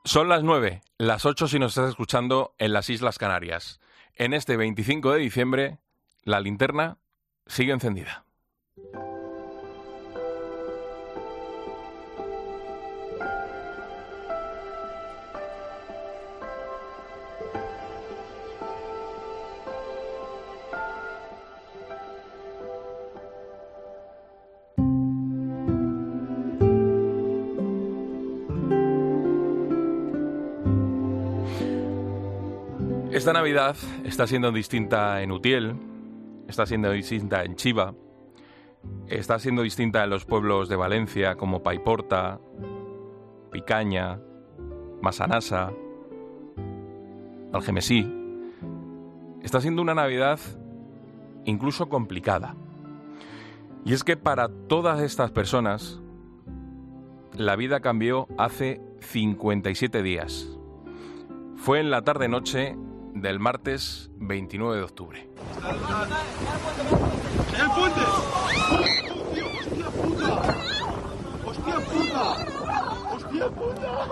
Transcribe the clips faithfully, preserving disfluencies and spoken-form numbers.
Son las nueve, las ocho si nos estás escuchando en las Islas Canarias. En este veinticinco de diciembre, la linterna sigue encendida. Esta Navidad está siendo distinta en Utiel, está siendo distinta en Chiva, está siendo distinta en los pueblos de Valencia como Paiporta, Picaña, Massanassa, Algemesí. Está siendo una Navidad incluso complicada. Y es que para todas estas personas la vida cambió hace cincuenta y siete días. Fue en la tarde-noche del martes veintinueve de octubre. ¡El puente! ¡Hostia puta! ¡Hostia puta! ¡Hostia puta!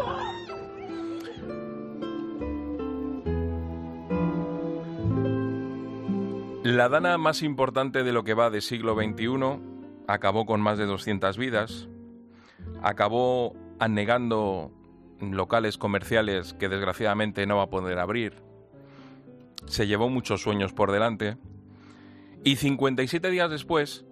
La dana más importante de lo que va de siglo veintiuno acabó con más de doscientas vidas, acabó anegando locales comerciales que desgraciadamente no va a poder abrir, se llevó muchos sueños por delante y cincuenta y siete días después,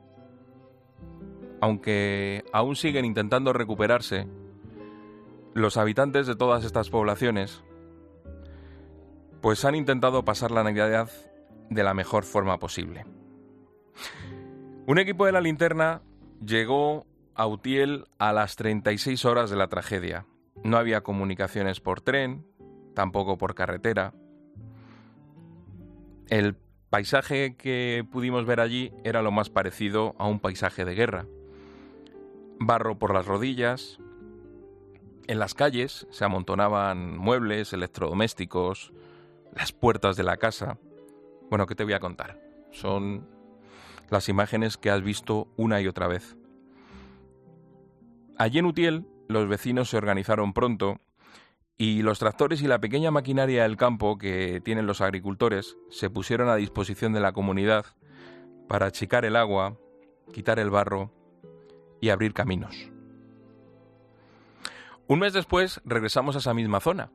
aunque aún siguen intentando recuperarse, los habitantes de todas estas poblaciones pues han intentado pasar la Navidad de la mejor forma posible. Un equipo de la linterna llegó a Utiel a las treinta y seis horas de la tragedia. No había comunicaciones por tren, tampoco por carretera. El paisaje que pudimos ver allí era lo más parecido a un paisaje de guerra. Barro por las rodillas. En las calles se amontonaban muebles, electrodomésticos, las puertas de la casa. Bueno, ¿qué te voy a contar? Son las imágenes que has visto una y otra vez. Allí en Utiel, los vecinos se organizaron pronto y los tractores y la pequeña maquinaria del campo que tienen los agricultores se pusieron a disposición de la comunidad para achicar el agua, quitar el barro y abrir caminos. Un mes después regresamos a esa misma zona.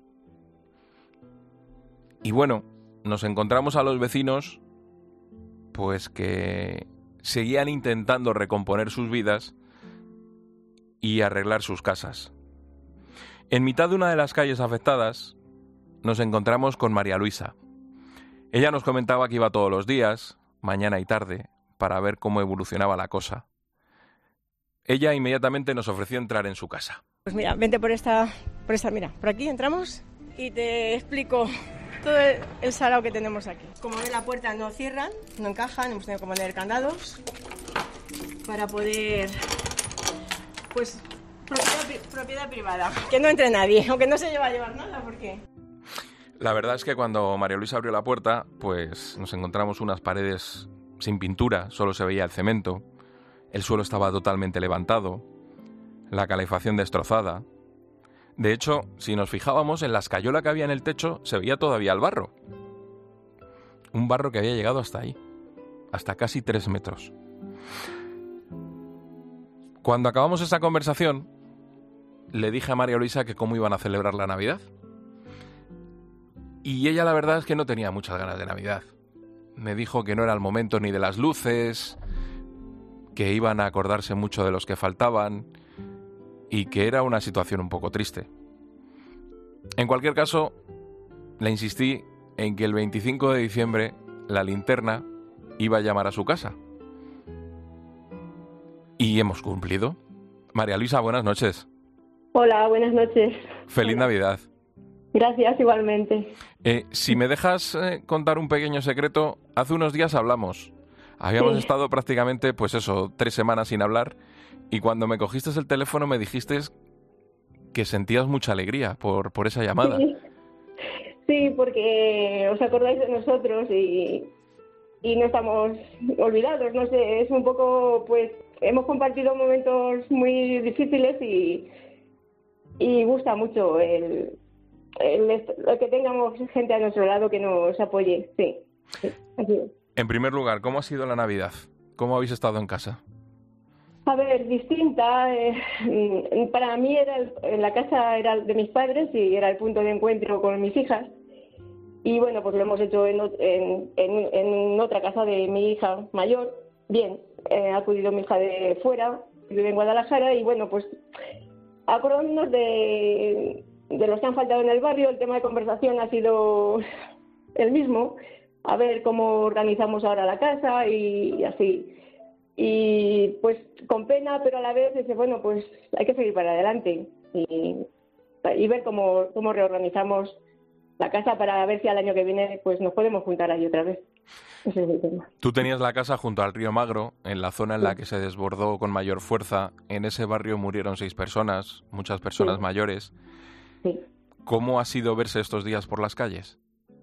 Y bueno, nos encontramos a los vecinos pues que seguían intentando recomponer sus vidas y arreglar sus casas. En mitad de una de las calles afectadas nos encontramos con María Luisa. Ella nos comentaba que iba todos los días, mañana y tarde, para ver cómo evolucionaba la cosa. Ella inmediatamente nos ofreció entrar en su casa. Pues mira, vente por esta, por esta, mira, por aquí entramos y te explico todo el, el sarao que tenemos aquí. Como ven, la puerta no cierran, no encajan, hemos tenido que poner candados para poder, pues, propiedad, propiedad privada. Que no entre nadie, aunque no se lleva a llevar nada, porque... La verdad es que cuando María Luisa abrió la puerta, pues nos encontramos unas paredes sin pintura, solo se veía el cemento, el suelo estaba totalmente levantado, la calefacción destrozada. De hecho, si nos fijábamos en la escayola que había en el techo, se veía todavía el barro. Un barro que había llegado hasta ahí, hasta casi tres metros. Cuando acabamos esa conversación, le dije a María Luisa que cómo iban a celebrar la Navidad. Y ella la verdad es que no tenía muchas ganas de Navidad. Me dijo que no era el momento ni de las luces, que iban a acordarse mucho de los que faltaban y que era una situación un poco triste. En cualquier caso, le insistí en que el veinticinco de diciembre la linterna iba a llamar a su casa. Y hemos cumplido. María Luisa, buenas noches. Hola, buenas noches. Feliz Hola. Navidad. Gracias, igualmente. Eh, si me dejas eh, contar un pequeño secreto, hace unos días hablamos. Habíamos Sí. estado prácticamente, pues eso, tres semanas sin hablar, y cuando me cogiste el teléfono me dijiste que sentías mucha alegría por, por esa llamada. Sí. Sí, porque os acordáis de nosotros y, y no estamos olvidados, no sé, es un poco, pues, hemos compartido momentos muy difíciles y, y gusta mucho el, el, el que tengamos gente a nuestro lado que nos apoye, sí, sí, así es. En primer lugar, ¿cómo ha sido la Navidad? ¿Cómo habéis estado en casa? A ver, distinta. Eh, para mí era el, la casa era de mis padres y era el punto de encuentro con mis hijas. Y bueno, pues lo hemos hecho en, en, en, en otra casa de mi hija mayor. Bien, eh, ha acudido mi hija de fuera, vive en Guadalajara y bueno, pues acordándonos de, de los que han faltado en el barrio, el tema de conversación ha sido el mismo. A ver cómo organizamos ahora la casa y, y así. Y pues con pena, pero a la vez dice, bueno, pues hay que seguir para adelante y, y ver cómo, cómo reorganizamos la casa para ver si al año que viene pues nos podemos juntar ahí otra vez. Ese es el tema. Tú tenías la casa junto al río Magro, en la zona en la que se desbordó con mayor fuerza. En ese barrio murieron seis personas, muchas personas Sí. mayores. Sí. ¿Cómo ha sido verse estos días por las calles?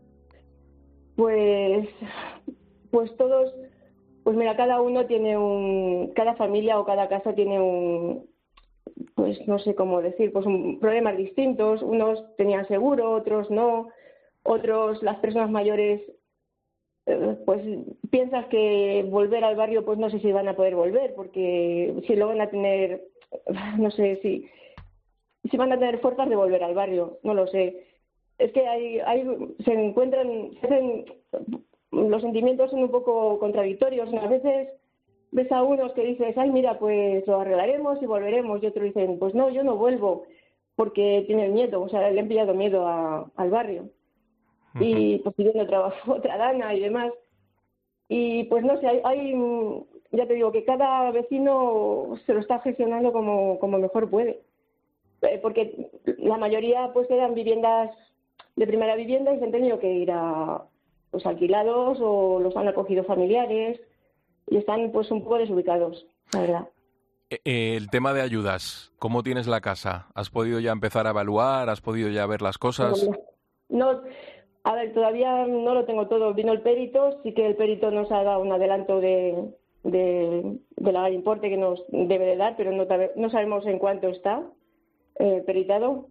Pues, pues todos, pues mira, cada uno tiene un, cada familia o cada casa tiene un, pues no sé cómo decir, pues un, problemas distintos. Unos tenían seguro, otros no, otros, las personas mayores, eh, pues piensas que volver al barrio, pues no sé si van a poder volver, porque si lo van a tener, no sé si, si van a tener fuerzas de volver al barrio, no lo sé. Es que hay, hay, se encuentran, se hacen, los sentimientos son un poco contradictorios. A veces ves a unos que dices, ay, mira, pues lo arreglaremos y volveremos, y otros dicen, pues no, yo no vuelvo porque tienen miedo, o sea, le han pillado miedo a, al barrio. Uh-huh. Y pues pidiendo trabajo, otra dana y demás. Y pues no sé, hay, hay, ya te digo, que cada vecino se lo está gestionando como, como mejor puede. Eh, porque la mayoría pues eran viviendas de primera vivienda y se han tenido que ir a pues alquilados o los han acogido familiares y están pues un poco desubicados, la verdad. Eh, el tema de ayudas, ¿cómo tienes la casa? ¿Has podido ya empezar a evaluar? ¿Has podido ya ver las cosas? No, a ver, todavía no lo tengo todo. Vino el perito, sí que el perito nos ha dado un adelanto de, de, de la importe que nos debe de dar, pero no, no sabemos en cuánto está eh, peritado.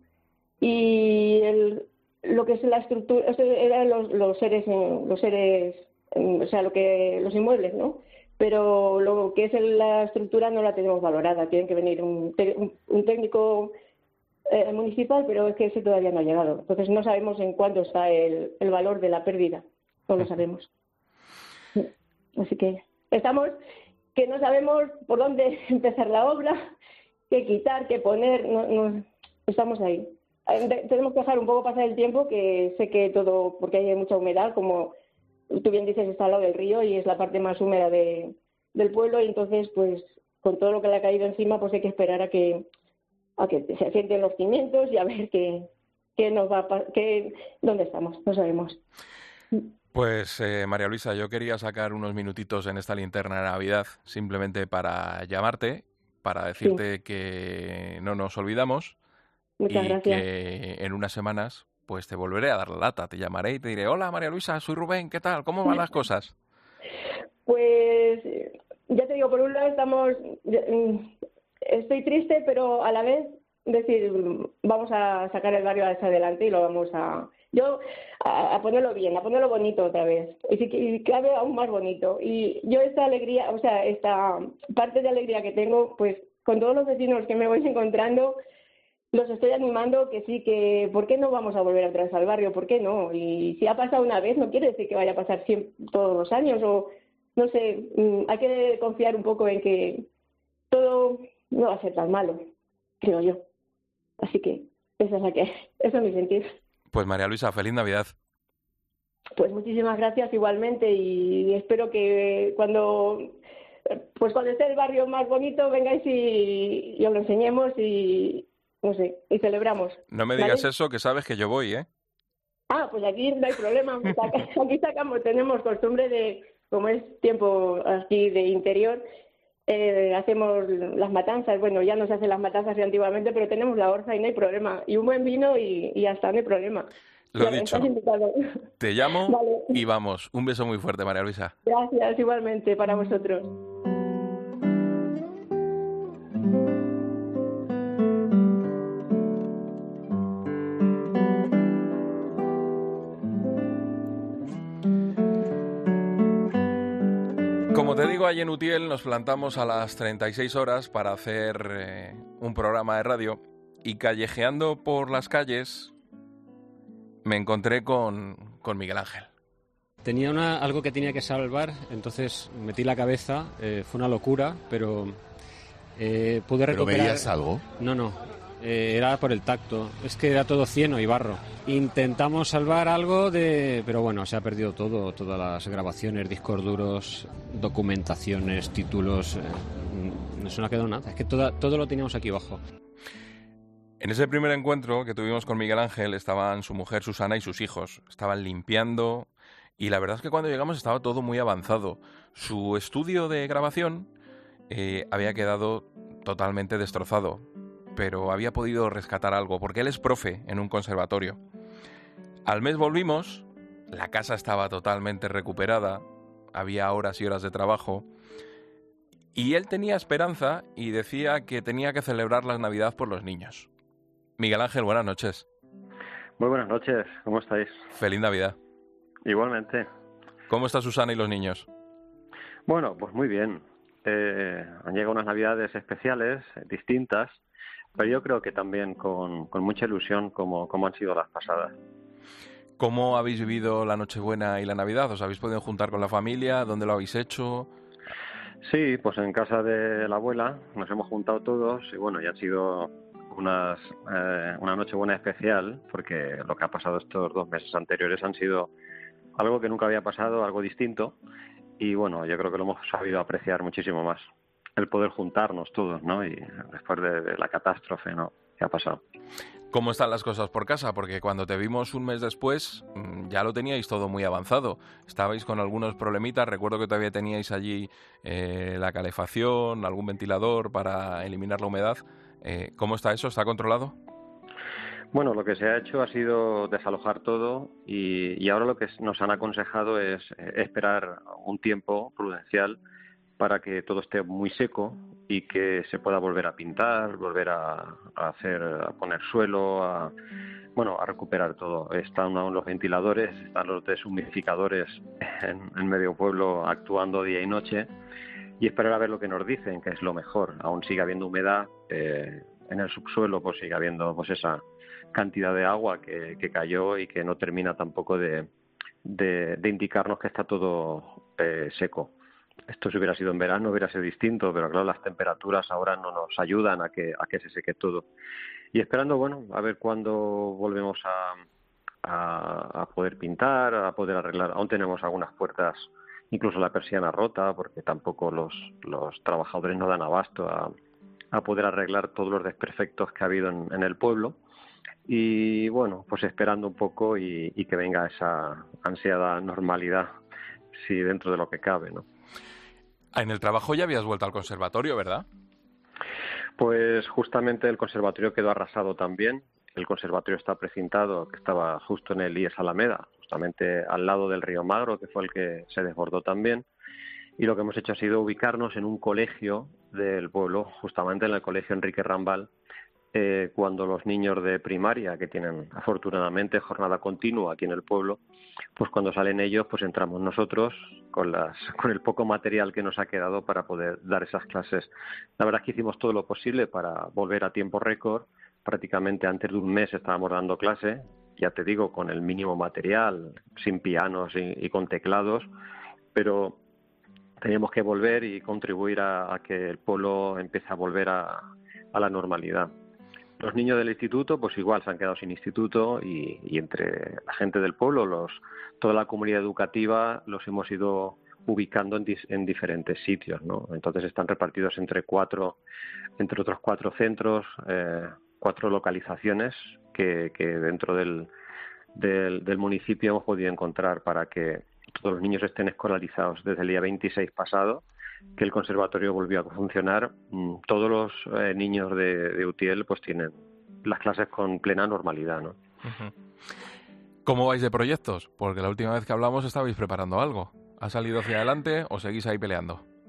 Y el lo que es la estructura, esto eran los, los seres, los seres, o sea, lo que los inmuebles, ¿no? Pero lo que es la estructura no la tenemos valorada. Tiene que venir un, un, un técnico eh, municipal, pero es que ese todavía no ha llegado. Entonces no sabemos en cuánto está el, el valor de la pérdida. No lo sabemos. Así que estamos, que no sabemos por dónde empezar la obra, qué quitar, qué poner. No, no, estamos ahí. Tenemos que dejar un poco pasar el tiempo, que sé que todo, porque hay mucha humedad, como tú bien dices, está al lado del río y es la parte más húmeda de, del pueblo, y entonces, pues, con todo lo que le ha caído encima, pues hay que esperar a que a que se asienten los cimientos y a ver qué, qué nos va a, qué, dónde estamos, no sabemos. Pues, eh, María Luisa, yo quería sacar unos minutitos en esta linterna de Navidad, simplemente para llamarte, para decirte sí. que no nos olvidamos. Muchas y gracias. Que en unas semanas pues te volveré a dar la lata, te llamaré y te diré, hola María Luisa, soy Rubén, ¿qué tal? ¿Cómo van las cosas? Pues ya te digo, por un lado estamos, estoy triste, pero a la vez decir, vamos a sacar el barrio hacia adelante y lo vamos a, yo, a, a ponerlo bien, a ponerlo bonito otra vez, y si y cabe aún más bonito. Y yo esta alegría, o sea, esta parte de alegría que tengo, pues con todos los vecinos que me voy encontrando, los estoy animando que sí, que ¿por qué no vamos a volver atrás al barrio? ¿Por qué no? Y si ha pasado una vez, no quiere decir que vaya a pasar siempre, todos los años, o no sé, hay que confiar un poco en que todo no va a ser tan malo, creo yo. Así que esa es la que, eso es mi sentir. Pues María Luisa, feliz Navidad. Pues muchísimas gracias igualmente, y espero que cuando pues cuando esté el barrio más bonito vengáis y, y os lo enseñemos y no sé, y celebramos. No me digas, ¿vale? Eso, que sabes que yo voy, ¿eh? Ah, pues aquí no hay problema. Aquí sacamos, tenemos costumbre de, como es tiempo aquí de interior, eh, hacemos las matanzas. Bueno, ya no se hacen las matanzas de antiguamente, pero tenemos la orza y no hay problema. Y un buen vino y, y hasta no hay problema. Lo ya, dicho. Te llamo vale. Y vamos. Un beso muy fuerte, María Luisa. Gracias, igualmente, para vosotros. digo, allí en Utiel nos plantamos a las treinta y seis horas para hacer eh, un programa de radio y callejeando por las calles me encontré con, con Miguel Ángel. Tenía una, algo que tenía que salvar, entonces metí la cabeza, eh, fue una locura, pero eh, pude recuperar... ¿Pero veías algo? No, no, eh, era por el tacto, es que era todo cieno y barro. Intentamos salvar algo de... pero bueno, se ha perdido todo, todas las grabaciones, discos duros, documentaciones, títulos, eh, no se nos ha quedado nada, es que toda, todo lo teníamos aquí abajo. En ese primer encuentro que tuvimos con Miguel Ángel estaban su mujer Susana y sus hijos, estaban limpiando... Y la verdad es que cuando llegamos estaba todo muy avanzado. Su estudio de grabación eh, había quedado totalmente destrozado, pero había podido rescatar algo, porque él es profe en un conservatorio. Al mes volvimos, la casa estaba totalmente recuperada, había horas y horas de trabajo, y él tenía esperanza y decía que tenía que celebrar la Navidad por los niños. Miguel Ángel, buenas noches. Muy buenas noches, ¿cómo estáis? Feliz Navidad. Igualmente. ¿Cómo está Susana y los niños? Bueno, pues muy bien. Eh, han llegado unas navidades especiales, distintas, pero yo creo que también con, con mucha ilusión como, como han sido las pasadas. ¿Cómo habéis vivido la Nochebuena y la Navidad? ¿Os habéis podido juntar con la familia? ¿Dónde lo habéis hecho? Sí, pues en casa de la abuela nos hemos juntado todos y bueno, ya han sido unas, eh, una Nochebuena especial, porque lo que ha pasado estos dos meses anteriores han sido algo que nunca había pasado, algo distinto, y bueno, yo creo que lo hemos sabido apreciar muchísimo más, el poder juntarnos todos, ¿no? Y después de, de la catástrofe, ¿no?, que ha pasado. ¿Cómo están las cosas por casa? Porque cuando te vimos un mes después ya lo teníais todo muy avanzado. Estabais con algunos problemitas, recuerdo que todavía teníais allí eh, la calefacción, algún ventilador para eliminar la humedad. Eh, ¿Cómo está eso? ¿Está controlado? Bueno, lo que se ha hecho ha sido desalojar todo y, y ahora lo que nos han aconsejado es eh, esperar un tiempo prudencial para que todo esté muy seco y que se pueda volver a pintar, volver a, a hacer, a poner suelo, a, bueno, a recuperar todo. Están los ventiladores, están los deshumidificadores en, en medio pueblo actuando día y noche y esperar a ver lo que nos dicen, que es lo mejor. Aún sigue habiendo humedad, eh, en el subsuelo pues sigue habiendo pues esa cantidad de agua que, que cayó y que no termina tampoco de, de, de indicarnos que está todo eh, seco. Esto si hubiera sido en verano hubiera sido distinto, pero claro, las temperaturas ahora no nos ayudan a que, a que se seque todo. Y esperando, bueno, a ver cuándo volvemos a, a, a poder pintar, a poder arreglar. Aún tenemos algunas puertas, incluso la persiana rota, porque tampoco los, los trabajadores no dan abasto a, a poder arreglar todos los desperfectos que ha habido en, en el pueblo. Y bueno, pues esperando un poco y, y que venga esa ansiada normalidad, si dentro de lo que cabe, ¿no? En el trabajo ya habías vuelto al conservatorio, ¿verdad? Pues justamente el conservatorio quedó arrasado también. El conservatorio está precintado, que estaba justo en el I E S Alameda, justamente al lado del río Magro, que fue el que se desbordó también. Y lo que hemos hecho ha sido ubicarnos en un colegio del pueblo, justamente en el colegio Enrique Rambal, eh, cuando los niños de primaria, que tienen afortunadamente jornada continua aquí en el pueblo, pues cuando salen ellos, pues entramos nosotros con las con el poco material que nos ha quedado para poder dar esas clases. La verdad es que hicimos todo lo posible para volver a tiempo récord. Prácticamente antes de un mes estábamos dando clase, ya te digo, con el mínimo material, sin pianos y, y con teclados, pero teníamos que volver y contribuir a, a que el pueblo empiece a volver a, a la normalidad. Los niños del instituto, pues igual se han quedado sin instituto y, y entre la gente del pueblo, los, toda la comunidad educativa, los hemos ido ubicando en, dis, en diferentes sitios, ¿no? Entonces están repartidos entre cuatro, entre otros cuatro centros, eh, cuatro localizaciones que, que dentro del, del, del municipio hemos podido encontrar para que todos los niños estén escolarizados desde el día veintiséis pasado, que el conservatorio volvió a funcionar. Todos los eh, niños de, de Utiel pues tienen las clases con plena normalidad, ¿no? Uh-huh. ¿Cómo vais de proyectos? Porque la última vez que hablamos estabais preparando algo. ¿Ha salido hacia adelante o seguís ahí peleando?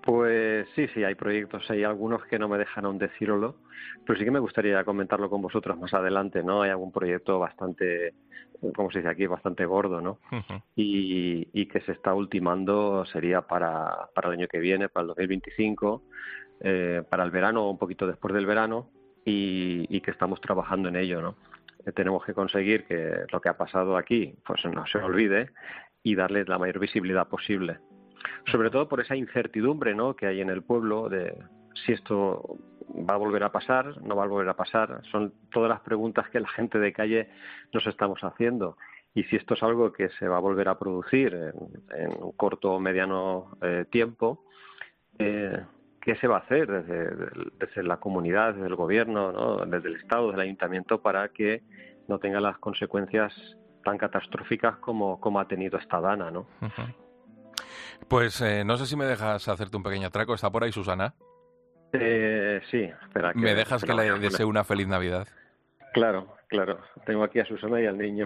Pues sí, sí, hay proyectos, hay algunos que no me dejan aún decirlo, pero sí que me gustaría comentarlo con vosotros más adelante, ¿no? Hay algún proyecto bastante, como se dice aquí, bastante gordo, ¿no? Uh-huh. Y, y que se está ultimando, sería para, para el año que viene, para el dos mil veinticinco, eh, para el verano o un poquito después del verano, y, y que estamos trabajando en ello, ¿no? Eh, tenemos que conseguir que lo que ha pasado aquí pues no se olvide y darle la mayor visibilidad posible. Sobre todo por esa incertidumbre, ¿no?, que hay en el pueblo de si esto va a volver a pasar, no va a volver a pasar. Son todas las preguntas que la gente de calle nos estamos haciendo. Y si esto es algo que se va a volver a producir en, en un corto o mediano eh, tiempo, eh, ¿qué se va a hacer desde, desde la comunidad, desde el gobierno, ¿no?, desde el Estado, desde el ayuntamiento, para que no tenga las consecuencias tan catastróficas como, como ha tenido esta dana, ¿no? Uh-huh. Pues eh, no sé si me dejas hacerte un pequeño atraco. ¿Está por ahí Susana? Eh, sí, espera. Que ¿Me dejas que le desee una feliz Navidad? Claro, claro. Tengo aquí a Susana y al niño.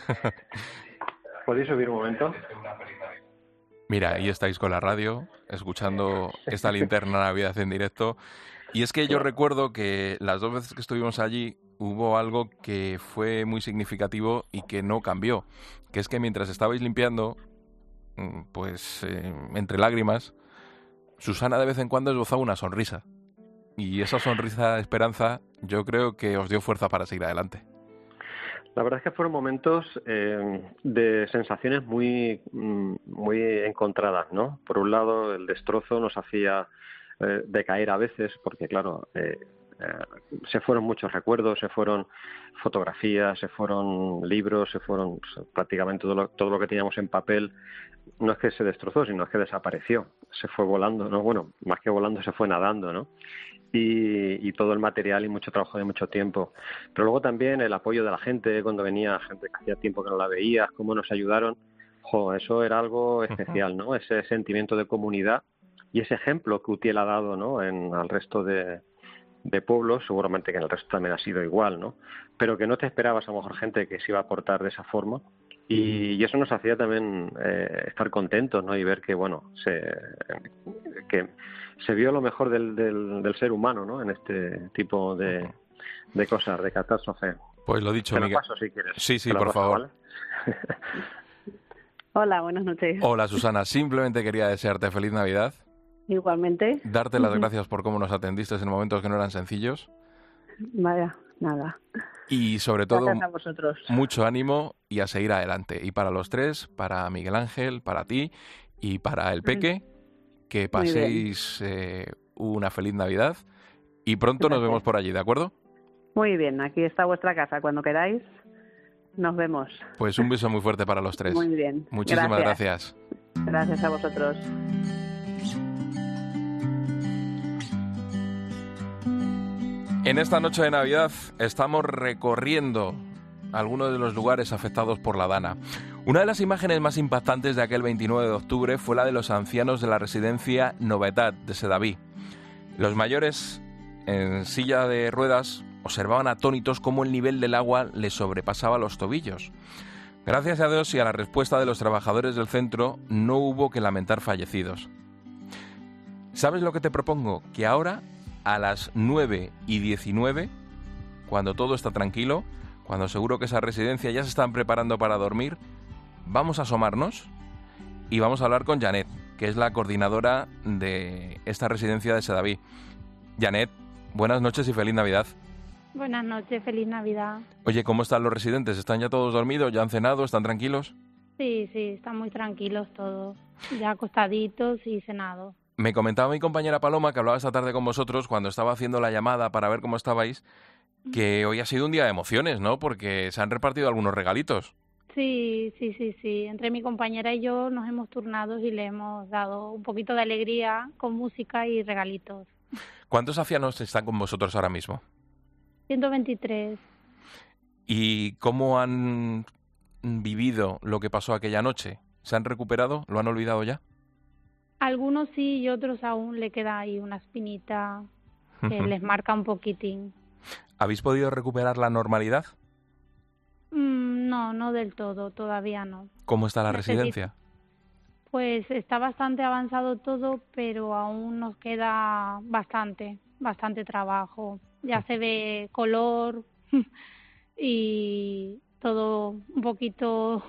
¿Podéis subir un momento? Mira, ahí estáis con la radio, escuchando esta linterna Navidad en directo. Y es que yo recuerdo que las dos veces que estuvimos allí hubo algo que fue muy significativo y que no cambió. Que es que mientras estabais limpiando, pues eh, entre lágrimas, Susana de vez en cuando esbozaba una sonrisa. Y esa sonrisa de esperanza yo creo que os dio fuerza para seguir adelante. La verdad es que fueron momentos eh, de sensaciones muy, muy encontradas, ¿no? Por un lado, el destrozo nos hacía eh, decaer a veces, porque claro, eh, eh, se fueron muchos recuerdos, se fueron fotografías, se fueron libros, se fueron pues, prácticamente todo lo, todo lo que teníamos en papel. No es que se destrozó, sino es que desapareció, se fue volando, ¿no? Bueno, más que volando se fue nadando, ¿no? Y, y todo el material y mucho trabajo de mucho tiempo. Pero luego también el apoyo de la gente, cuando venía gente que hacía tiempo que no la veías, cómo nos ayudaron, jo, eso era algo especial, ¿no? Ese sentimiento de comunidad y ese ejemplo que Utiel ha dado, ¿no?, en al resto de, de pueblos, seguramente que en el resto también ha sido igual, ¿no? Pero que no te esperabas a lo mejor gente que se iba a aportar de esa forma. Y, y eso nos hacía también eh, estar contentos, ¿no? Y ver que, bueno, se, que se vio lo mejor del, del, del ser humano, ¿no?, en este tipo de, de cosas, de catástrofe. Pues lo dicho, Te lo Miguel. paso si quieres. Sí, sí, Te lo por paso, favor. ¿vale? Hola, buenas noches. Hola, Susana. Simplemente quería desearte feliz Navidad. Igualmente. Darte las gracias por cómo nos atendiste en momentos que no eran sencillos. Vaya, nada. Y sobre todo, gracias a vosotros. Mucho ánimo y a seguir adelante. Y para los tres, para Miguel Ángel, para ti y para el Peque, que paséis eh, una feliz Navidad y pronto gracias. Nos vemos por allí, ¿de acuerdo? Muy bien, aquí está vuestra casa. Cuando queráis, nos vemos. Pues un beso muy fuerte para los tres. Muy bien. Muchísimas gracias. Gracias, gracias a vosotros. En esta noche de Navidad estamos recorriendo algunos de los lugares afectados por la dana. Una de las imágenes más impactantes de aquel veintinueve de octubre fue la de los ancianos de la residencia Novetat de Sedaví. Los mayores, en silla de ruedas, observaban atónitos cómo el nivel del agua les sobrepasaba los tobillos. Gracias a Dios y a la respuesta de los trabajadores del centro, no hubo que lamentar fallecidos. ¿Sabes lo que te propongo? Que ahora, a las nueve y diecinueve, cuando todo está tranquilo, cuando seguro que esa residencia ya se están preparando para dormir, vamos a asomarnos y vamos a hablar con Janet, que es la coordinadora de esta residencia de Sedaví. Janet, buenas noches y feliz Navidad. Buenas noches, feliz Navidad. Oye, ¿cómo están los residentes? ¿Están ya todos dormidos? ¿Ya han cenado? ¿Están tranquilos? Sí, sí, están muy tranquilos todos, ya acostaditos y cenados. Me comentaba mi compañera Paloma, que hablaba esta tarde con vosotros cuando estaba haciendo la llamada para ver cómo estabais, que hoy ha sido un día de emociones, ¿no? Porque se han repartido algunos regalitos. Sí, sí, sí, sí. Entre mi compañera y yo nos hemos turnado y le hemos dado un poquito de alegría con música y regalitos. ¿Cuántos ancianos están con vosotros ahora mismo? ciento veintitrés. ¿Y cómo han vivido lo que pasó aquella noche? ¿Se han recuperado? ¿Lo han olvidado ya? Algunos sí y otros aún le queda ahí una espinita que les marca un poquitín. ¿Habéis podido recuperar la normalidad? Mm, no, no del todo, todavía no. ¿Cómo está la Necesito... residencia? Pues está bastante avanzado todo, pero aún nos queda bastante, bastante trabajo. Ya se ve color y todo un poquito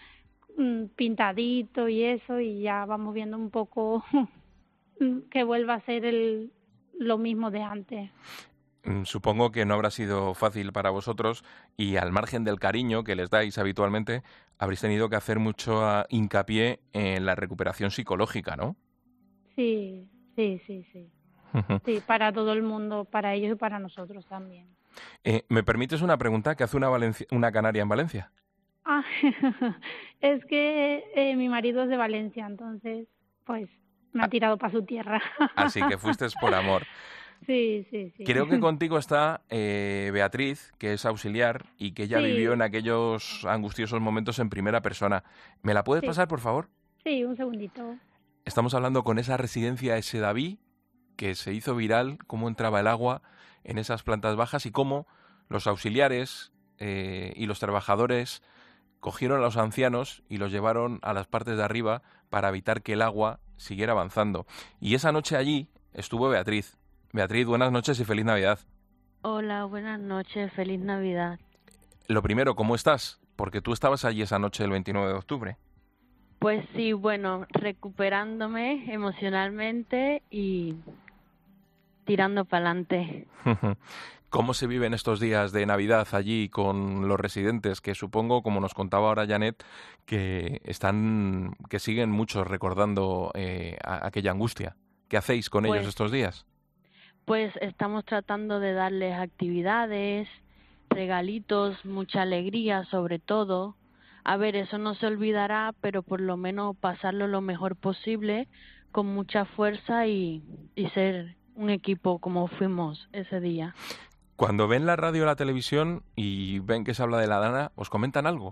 pintadito y eso, y ya vamos viendo un poco que vuelva a ser el, lo mismo de antes. Supongo que no habrá sido fácil para vosotros y al margen del cariño que les dais habitualmente, habréis tenido que hacer mucho uh, hincapié en la recuperación psicológica, ¿no? Sí, sí, sí, sí. Sí, para todo el mundo, para ellos y para nosotros también. Eh, ¿Me permites una pregunta? ¿Qué hace una, Valencia, una canaria en Valencia? Ah, es que eh, mi marido es de Valencia, entonces, pues, me ha tirado para su tierra. Así que fuiste por amor. Sí, sí, sí. Creo que contigo está eh, Beatriz, que es auxiliar y que ella Sí. vivió en aquellos angustiosos momentos en primera persona. ¿Me la puedes Sí. pasar, por favor? Sí, un segundito. Estamos hablando con esa residencia ese David, que se hizo viral, cómo entraba el agua en esas plantas bajas y cómo los auxiliares eh, y los trabajadores cogieron a los ancianos y los llevaron a las partes de arriba para evitar que el agua siguiera avanzando. Y esa noche allí estuvo Beatriz. Beatriz, buenas noches y feliz Navidad. Hola, buenas noches, feliz Navidad. Lo primero, ¿cómo estás? Porque tú estabas allí esa noche del veintinueve de octubre. Pues sí, bueno, recuperándome emocionalmente y tirando para adelante. ¿Cómo se viven estos días de Navidad allí con los residentes? Que supongo, como nos contaba ahora Janet, que están, que siguen muchos recordando eh, a, aquella angustia. ¿Qué hacéis con Pues- ellos estos días? Pues estamos tratando de darles actividades, regalitos, mucha alegría sobre todo. A ver, eso no se olvidará, pero por lo menos pasarlo lo mejor posible, con mucha fuerza y, y ser un equipo como fuimos ese día. Cuando ven la radio o la televisión y ven que se habla de la Dana, ¿os comentan algo?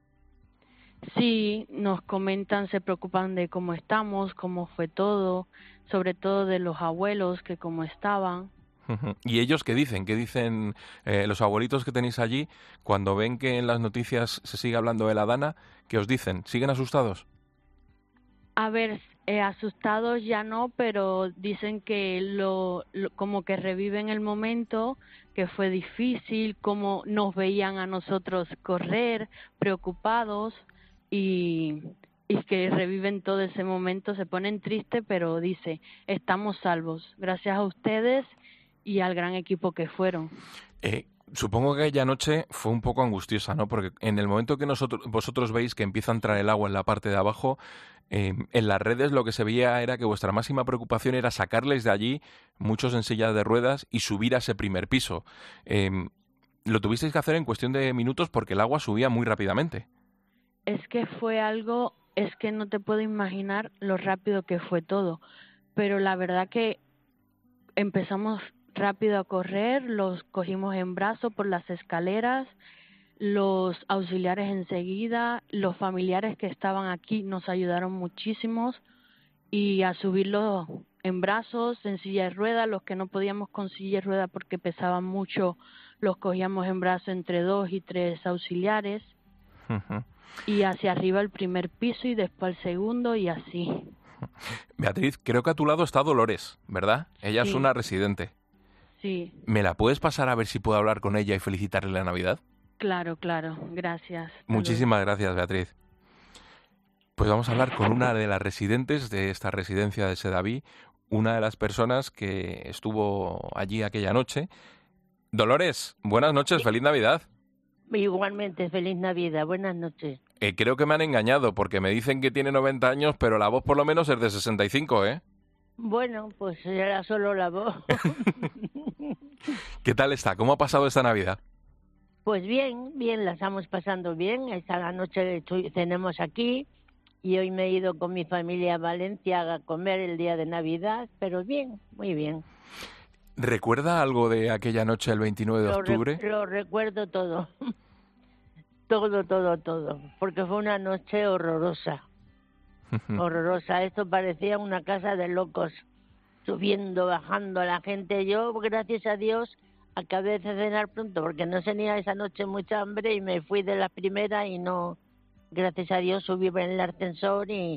Sí, nos comentan, se preocupan de cómo estamos, cómo fue todo, sobre todo de los abuelos, que cómo estaban. ¿Y ellos qué dicen? ¿Qué dicen eh, los abuelitos que tenéis allí cuando ven que en las noticias se sigue hablando de la Dana? ¿Qué os dicen? ¿Siguen asustados? A ver, eh, asustados ya no, pero dicen que lo, lo como que reviven el momento, que fue difícil, cómo nos veían a nosotros correr, preocupados, y, y que reviven todo ese momento, se ponen tristes, pero dice, estamos salvos, gracias a ustedes y al gran equipo que fueron. Eh, supongo que aquella noche fue un poco angustiosa, ¿no? Porque en el momento que nosotros, vosotros veis que empieza a entrar el agua en la parte de abajo, eh, en las redes lo que se veía era que vuestra máxima preocupación era sacarles de allí, muchos en sillas de ruedas, y subir a ese primer piso. Eh, lo tuvisteis que hacer en cuestión de minutos porque el agua subía muy rápidamente. Es que fue algo, es que no te puedo imaginar lo rápido que fue todo, pero la verdad que empezamos rápido a correr, los cogimos en brazos por las escaleras, los auxiliares enseguida, los familiares que estaban aquí nos ayudaron muchísimos y a subirlos en brazos, en silla de ruedas, los que no podíamos con silla de ruedas porque pesaban mucho, los cogíamos en brazos entre dos y tres auxiliares. Ujú. Y hacia arriba el primer piso y después el segundo y así. Beatriz, creo que a tu lado está Dolores, ¿verdad? Ella es Sí. una residente. Sí, ¿Me la puedes pasar a ver si puedo hablar con ella y felicitarle la Navidad? claro, claro. Gracias. Muchísimas gracias, Beatriz. Pues vamos a hablar con una de las residentes de esta residencia de Sedaví, una de las personas que estuvo allí aquella noche. Dolores, buenas noches, feliz Navidad. Igualmente, feliz Navidad, buenas noches. Eh, creo que me han engañado porque me dicen que tiene noventa años, pero la voz por lo menos es de sesenta y cinco, ¿eh? Bueno, pues era solo la voz. ¿Qué tal está? ¿Cómo ha pasado esta Navidad? Pues bien, bien, la estamos pasando bien. Esta la noche estu- cenamos aquí y hoy me he ido con mi familia a Valencia a comer el día de Navidad, pero bien, muy bien. ¿Recuerda algo de aquella noche del veintinueve de Lo, re- octubre? lo recuerdo todo. Todo, todo, todo. Porque fue una noche horrorosa. Horrorosa. Esto parecía una casa de locos. Subiendo, bajando a la gente. Yo, gracias a Dios, acabé de cenar pronto porque no tenía esa noche mucha hambre y me fui de la primera y no, gracias a Dios, subí en el ascensor y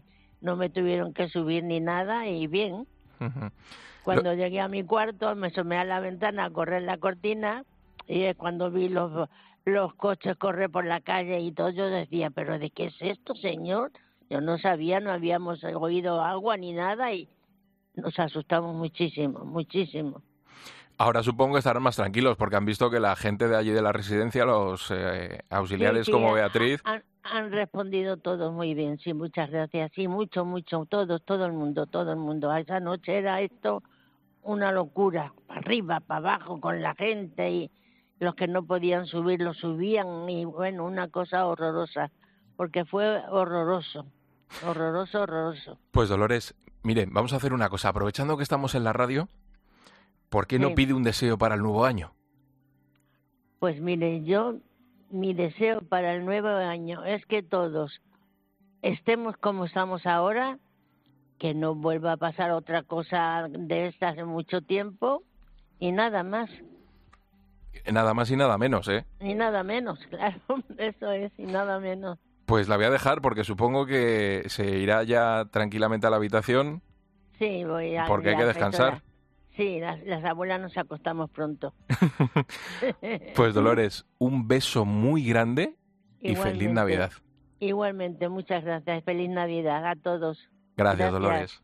no me tuvieron que subir ni nada y bien. Ujú. Cuando Lo- llegué a mi cuarto me asomé a la ventana a correr la cortina y es cuando vi los, los coches correr por la calle y todo, yo decía, ¿pero de qué es esto, señor? Yo no sabía, no habíamos oído agua ni nada y nos asustamos muchísimo, muchísimo. Ahora supongo que estarán más tranquilos porque han visto que la gente de allí de la residencia, los eh, auxiliares Sí, sí, como ha- Beatriz, han, han respondido todos muy bien, sí, muchas gracias, sí, mucho, mucho, todos, todo el mundo, todo el mundo. A esa noche era esto una locura, para arriba, para abajo, con la gente y los que no podían subir lo subían y bueno, una cosa horrorosa, porque fue horroroso, horroroso, horroroso. pues Dolores, miren, vamos a hacer una cosa. Aprovechando que estamos en la radio, ¿por qué no Sí. pide un deseo para el nuevo año? Pues mire, yo, mi deseo para el nuevo año es que todos estemos como estamos ahora, que no vuelva a pasar otra cosa de estas en mucho tiempo y nada más, Nada más y nada menos, ¿eh? ni nada menos, claro, eso es, y nada menos. Pues la voy a dejar porque supongo que se irá ya tranquilamente a la habitación Sí, voy a... porque hay ya que he hecho descansar. la- Sí, las, las abuelas nos acostamos pronto. Pues Dolores, un beso muy grande y feliz Igualmente. Navidad. Igualmente, muchas gracias. Feliz Navidad a todos. Gracias, Gracias. Dolores.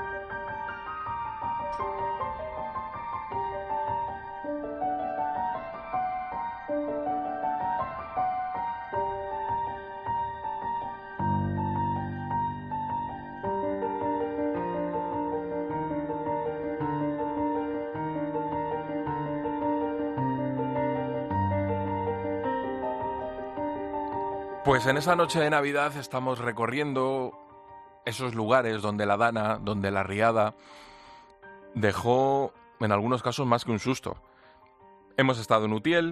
Pues en esa noche de Navidad estamos recorriendo esos lugares donde la Dana, donde la Riada dejó, en algunos casos, más que un susto. Hemos estado en Utiel,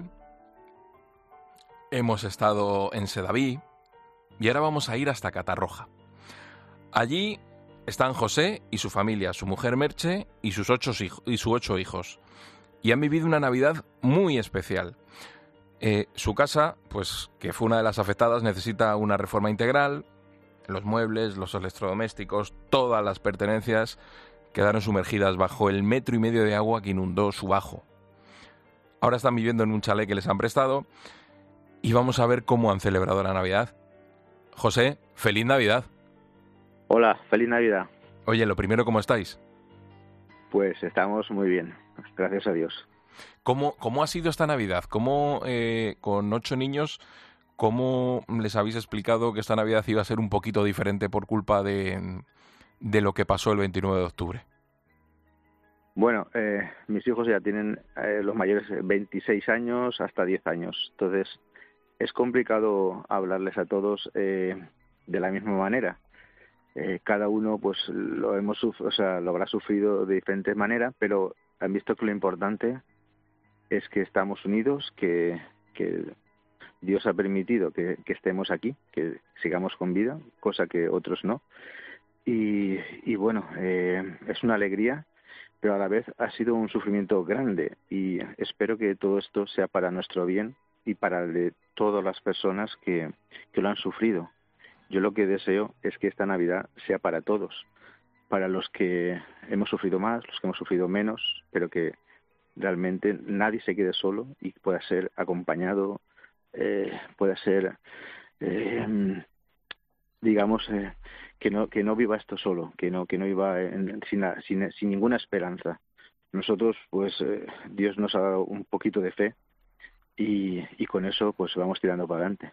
hemos estado en Sedaví y ahora vamos a ir hasta Catarroja. Allí están José y su familia, su mujer Merche y sus ocho, hij- y sus ocho hijos. Y han vivido una Navidad muy especial. Eh, su casa, pues que fue una de las afectadas, necesita una reforma integral. Los muebles, los electrodomésticos, todas las pertenencias quedaron sumergidas bajo el metro y medio de agua que inundó su bajo. Ahora están viviendo en un chalet que les han prestado y vamos a ver cómo han celebrado la Navidad. José, feliz Navidad. Hola, feliz Navidad. Oye, lo primero, ¿cómo estáis? Pues estamos muy bien, gracias a Dios. ¿Cómo, cómo ha sido esta Navidad? ¿Cómo, eh, con ocho niños, cómo les habéis explicado que esta Navidad iba a ser un poquito diferente por culpa de, de lo que pasó el veintinueve de octubre? Bueno, eh, mis hijos ya tienen eh, los mayores eh, veintiséis años hasta diez años, entonces es complicado hablarles a todos eh, de la misma manera. Eh, cada uno pues lo hemos suf- o sea, lo habrá sufrido de diferentes maneras, pero han visto que lo importante es que estamos unidos, que, que Dios ha permitido que, que estemos aquí, que sigamos con vida, cosa que otros no. Y, y bueno, eh, es una alegría, pero a la vez ha sido un sufrimiento grande y espero que todo esto sea para nuestro bien y para el de todas las personas que, que lo han sufrido. Yo lo que deseo es que esta Navidad sea para todos, para los que hemos sufrido más, los que hemos sufrido menos, pero que realmente nadie se quede solo y pueda ser acompañado, eh, pueda ser, eh, digamos, eh, que no que no viva esto solo, que no que no viva en, sin, sin, sin ninguna esperanza. Nosotros, pues, eh, Dios nos ha dado un poquito de fe y, y con eso, pues, vamos tirando para adelante.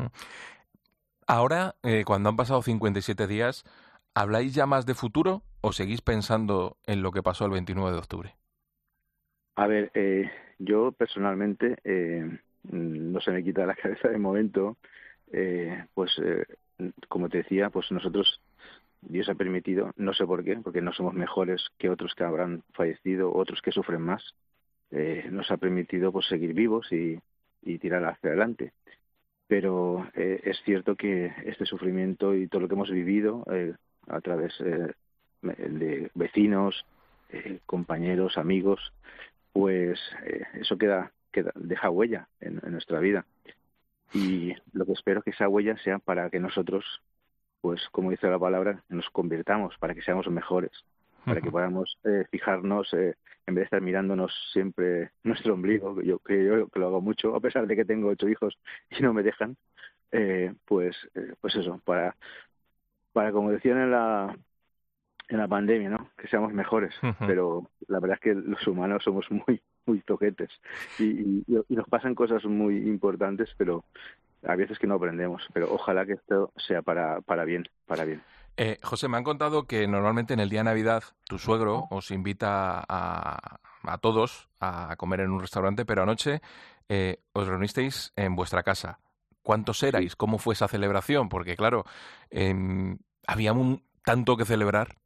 Ahora, eh, cuando han pasado cincuenta y siete días, ¿habláis ya más de futuro o seguís pensando en lo que pasó el veintinueve de octubre? A ver, eh, yo personalmente eh, no se me quita la cabeza de momento, eh, pues eh, como te decía, pues nosotros, Dios ha permitido, no sé por qué, porque no somos mejores que otros que habrán fallecido, otros que sufren más, eh, nos ha permitido pues seguir vivos y, y tirar hacia adelante. Pero eh, es cierto que este sufrimiento y todo lo que hemos vivido eh, a través eh, de vecinos, eh, compañeros, amigos, pues eh, eso queda, queda deja huella en, en nuestra vida. Y lo que espero es que esa huella sea para que nosotros pues como dice la palabra, nos convirtamos para que seamos mejores, para que podamos eh, fijarnos, eh, en vez de estar mirándonos siempre nuestro ombligo, que yo, que yo que lo hago mucho, a pesar de que tengo ocho hijos y no me dejan, eh, pues eh, pues eso, para, para como decían en la en la pandemia, ¿no? Que seamos mejores, uh-huh. Pero la verdad es que los humanos somos muy muy toquetes y, y, y nos pasan cosas muy importantes, pero a veces que no aprendemos, pero ojalá que esto sea para, para bien, para bien. Eh, José, me han contado que normalmente en el día de Navidad tu suegro os invita a, a todos a comer en un restaurante, pero anoche eh, os reunisteis en vuestra casa. ¿Cuántos erais? ¿Cómo fue esa celebración? Porque claro, eh, había un, tanto que celebrar.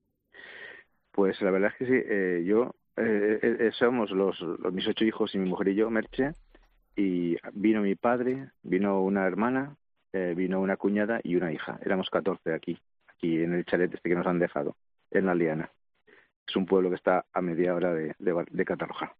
Pues la verdad es que sí, eh, yo, eh, eh, somos los, los mis ocho hijos y mi mujer y yo, Merche, y vino mi padre, vino una hermana, eh, vino una cuñada y una hija. Éramos catorce aquí, aquí en el chalet este que nos han dejado, en La Liana. Es un pueblo que está a media hora de, de, de Catarroja.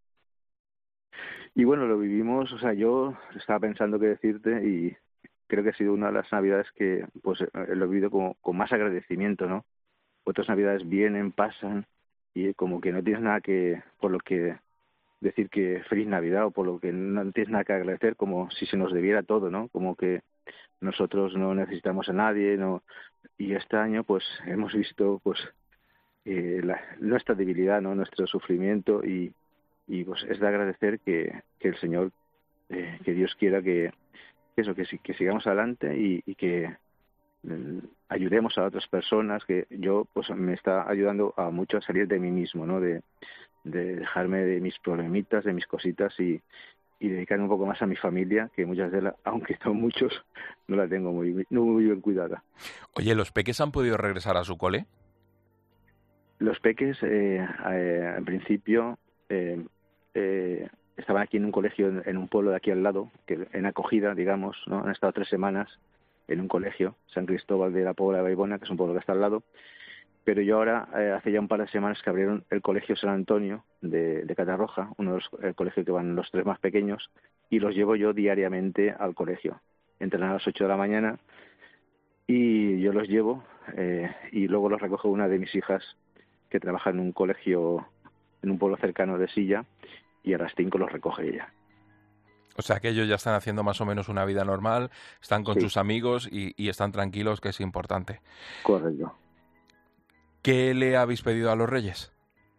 Y bueno, lo vivimos, o sea, yo estaba pensando qué decirte y creo que ha sido una de las navidades que pues lo he vivido como, con más agradecimiento, ¿no? Otras navidades vienen, pasan y como que no tienes nada que, por lo que decir que feliz Navidad o por lo que no tienes nada que agradecer, como si se nos debiera todo, ¿no? Como que nosotros no necesitamos a nadie, no. Y este año pues hemos visto pues eh, la, nuestra debilidad, ¿no? Nuestro sufrimiento y, y pues es de agradecer que, que el Señor, eh, que Dios quiera que eso, que, que sigamos adelante y, y que eh, ayudemos a otras personas, que yo pues me está ayudando a mucho a salir de mí mismo, ¿no? De, de dejarme de mis problemitas, de mis cositas y, y dedicarme un poco más a mi familia, que muchas de las, aunque son muchos, no la tengo muy, no muy bien cuidada. Oye, ¿los peques han podido regresar a su cole? Los peques, eh, eh, en principio, eh, eh, estaban aquí en un colegio, en, en un pueblo de aquí al lado, que en acogida, digamos, ¿no? Han estado tres semanas en un colegio, San Cristóbal de la Pobla de Baibona, que es un pueblo que está al lado. Pero yo ahora, eh, hace ya un par de semanas que abrieron el Colegio San Antonio de, de Catarroja, uno de los el colegios que van los tres más pequeños, y los llevo yo diariamente al colegio. Entran a las ocho de la mañana y yo los llevo eh, y luego los recoge una de mis hijas que trabaja en un colegio, en un pueblo cercano de Silla, y a las cinco los recoge ella. O sea que ellos ya están haciendo más o menos una vida normal, están con sí. sus amigos y, y están tranquilos, que es importante. Correcto. ¿Qué le habéis pedido a los Reyes?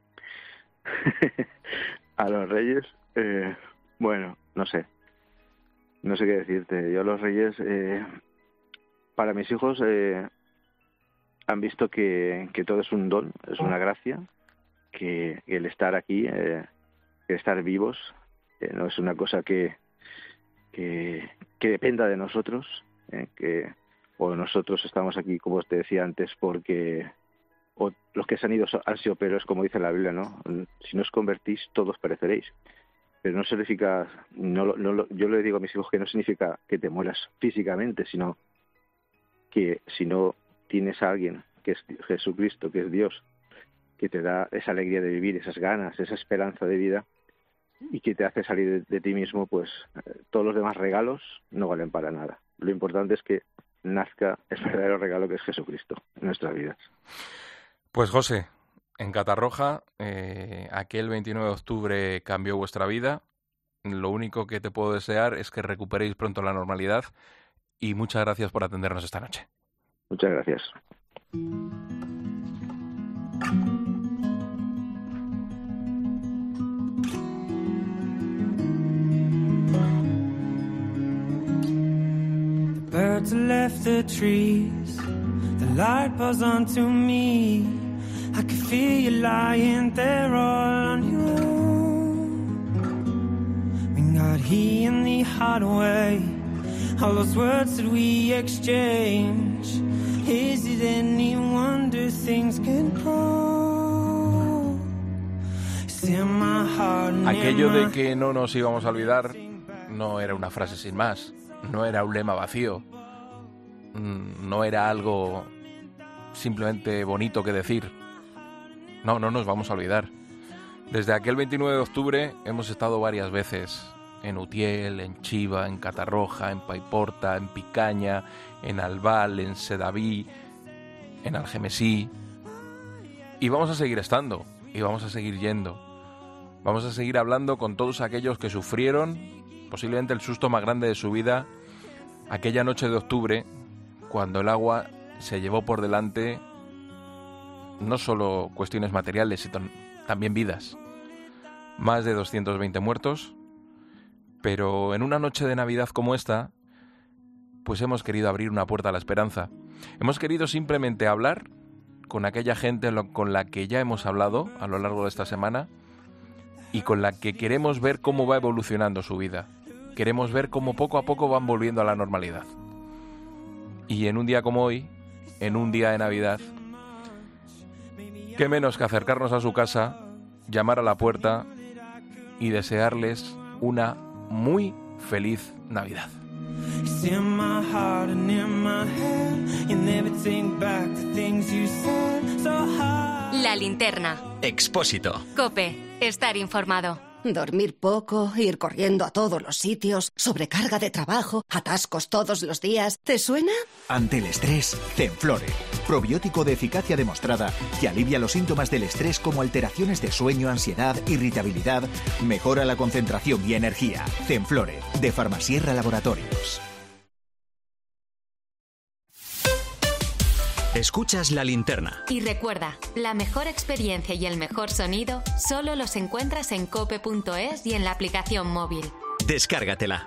A los Reyes, eh, bueno, no sé. No sé qué decirte. Yo a los Reyes, eh, para mis hijos, eh, han visto que, que todo es un don, es una gracia, que el estar aquí, eh, el estar vivos, eh, no es una cosa que, que, que dependa de nosotros, eh, que o nosotros estamos aquí, como te decía antes, porque... o los que se han ido han sido peores, como dice la Biblia, ¿no? Si no os convertís, todos pereceréis. Pero no significa, no, no, yo le digo a mis hijos que no significa que te mueras físicamente, sino que si no tienes a alguien, que es Jesucristo, que es Dios, que te da esa alegría de vivir, esas ganas, esa esperanza de vida, y que te hace salir de, de ti mismo, pues todos los demás regalos no valen para nada. Lo importante es que nazca el verdadero regalo que es Jesucristo en nuestras vidas. Pues José, en Catarroja, eh, aquel veintinueve de octubre cambió vuestra vida. Lo único que te puedo desear es que recuperéis pronto la normalidad y muchas gracias por atendernos esta noche. Muchas gracias. The birds left the trees, the light falls onto me. I can feel you lying there all on your own. We got here in the hard way. All those words that we exchange. Is it any wonder things can grow? My heart Aquello de que no nos íbamos a olvidar no era una frase sin más, no era un lema vacío, no era algo simplemente bonito que decir. No, no nos vamos a olvidar. Desde aquel veintinueve de octubre hemos estado varias veces en Utiel, en Chiva, en Catarroja, en Paiporta, en Picaña, en Albal, en Sedaví, en Algemesí. Y vamos a seguir estando, y vamos a seguir yendo. Vamos a seguir hablando con todos aquellos que sufrieron posiblemente el susto más grande de su vida aquella noche de octubre, cuando el agua se llevó por delante no solo cuestiones materiales, sino también vidas. Más de doscientos veinte muertos, pero en una noche de Navidad como esta, pues hemos querido abrir una puerta a la esperanza. Hemos querido simplemente hablar con aquella gente con la que ya hemos hablado a lo largo de esta semana y con la que queremos ver cómo va evolucionando su vida. Queremos ver cómo poco a poco van volviendo a la normalidad. Y en un día como hoy, en un día de Navidad, qué menos que acercarnos a su casa, llamar a la puerta y desearles una muy feliz Navidad. La linterna. Expósito. COPE. Estar informado. Dormir poco, ir corriendo a todos los sitios, sobrecarga de trabajo, atascos todos los días. ¿Te suena? Ante el estrés, Zenflore. Probiótico de eficacia demostrada que alivia los síntomas del estrés como alteraciones de sueño, ansiedad, irritabilidad, mejora la concentración y energía. Zenflore, de Farmasierra Laboratorios. Escuchas La Linterna. Y recuerda, la mejor experiencia y el mejor sonido solo los encuentras en cope punto es y en la aplicación móvil. Descárgatela.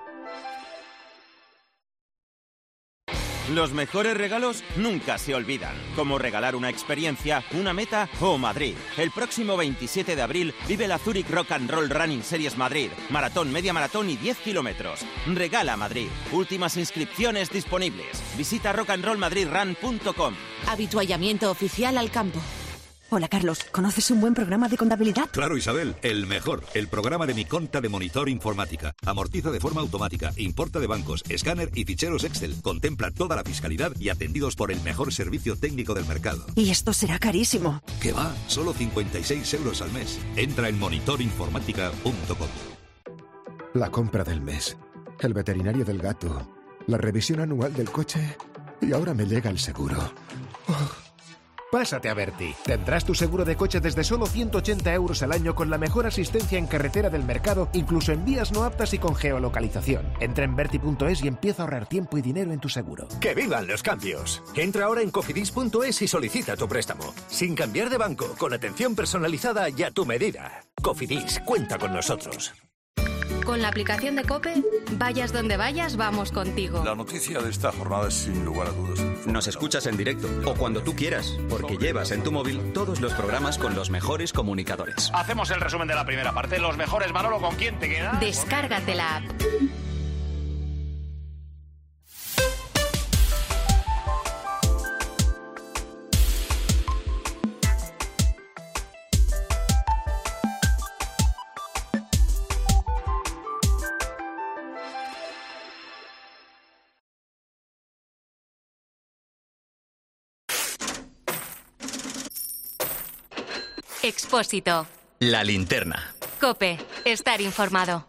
Los mejores regalos nunca se olvidan, como regalar una experiencia, una meta o Madrid. El próximo veintisiete de abril vive la Zurich Rock and Roll Running Series Madrid, maratón, media maratón y diez kilómetros. Regala Madrid. Últimas inscripciones disponibles. Visita rock and roll madrid run punto com. Habituallamiento oficial al campo. Hola, Carlos. ¿Conoces un buen programa de contabilidad? Claro, Isabel. El mejor. El programa de Mi Conta de Monitor Informática. Amortiza de forma automática, importa de bancos, escáner y ficheros Excel. Contempla toda la fiscalidad y atendidos por el mejor servicio técnico del mercado. Y esto será carísimo. ¿Qué va? Solo cincuenta y seis euros al mes. Entra en monitor informática punto com. La compra del mes. El veterinario del gato. La revisión anual del coche. Y ahora me llega el seguro. Oh. Pásate a Berti. Tendrás tu seguro de coche desde solo ciento ochenta euros al año con la mejor asistencia en carretera del mercado, incluso en vías no aptas y con geolocalización. Entra en berti punto es y empieza a ahorrar tiempo y dinero en tu seguro. ¡Que vivan los cambios! Entra ahora en cofidis punto es y solicita tu préstamo. Sin cambiar de banco, con atención personalizada y a tu medida. Cofidis, cuenta con nosotros. Con la aplicación de COPE, vayas donde vayas, vamos contigo. La noticia de esta jornada es sin lugar a dudas. Nos escuchas en directo o cuando tú quieras, porque llevas en tu móvil todos los programas con los mejores comunicadores. Hacemos el resumen de la primera parte. Los mejores, Manolo, ¿con quién te quedas? Descárgate la app. Expósito. La Linterna. COPE. Estar informado.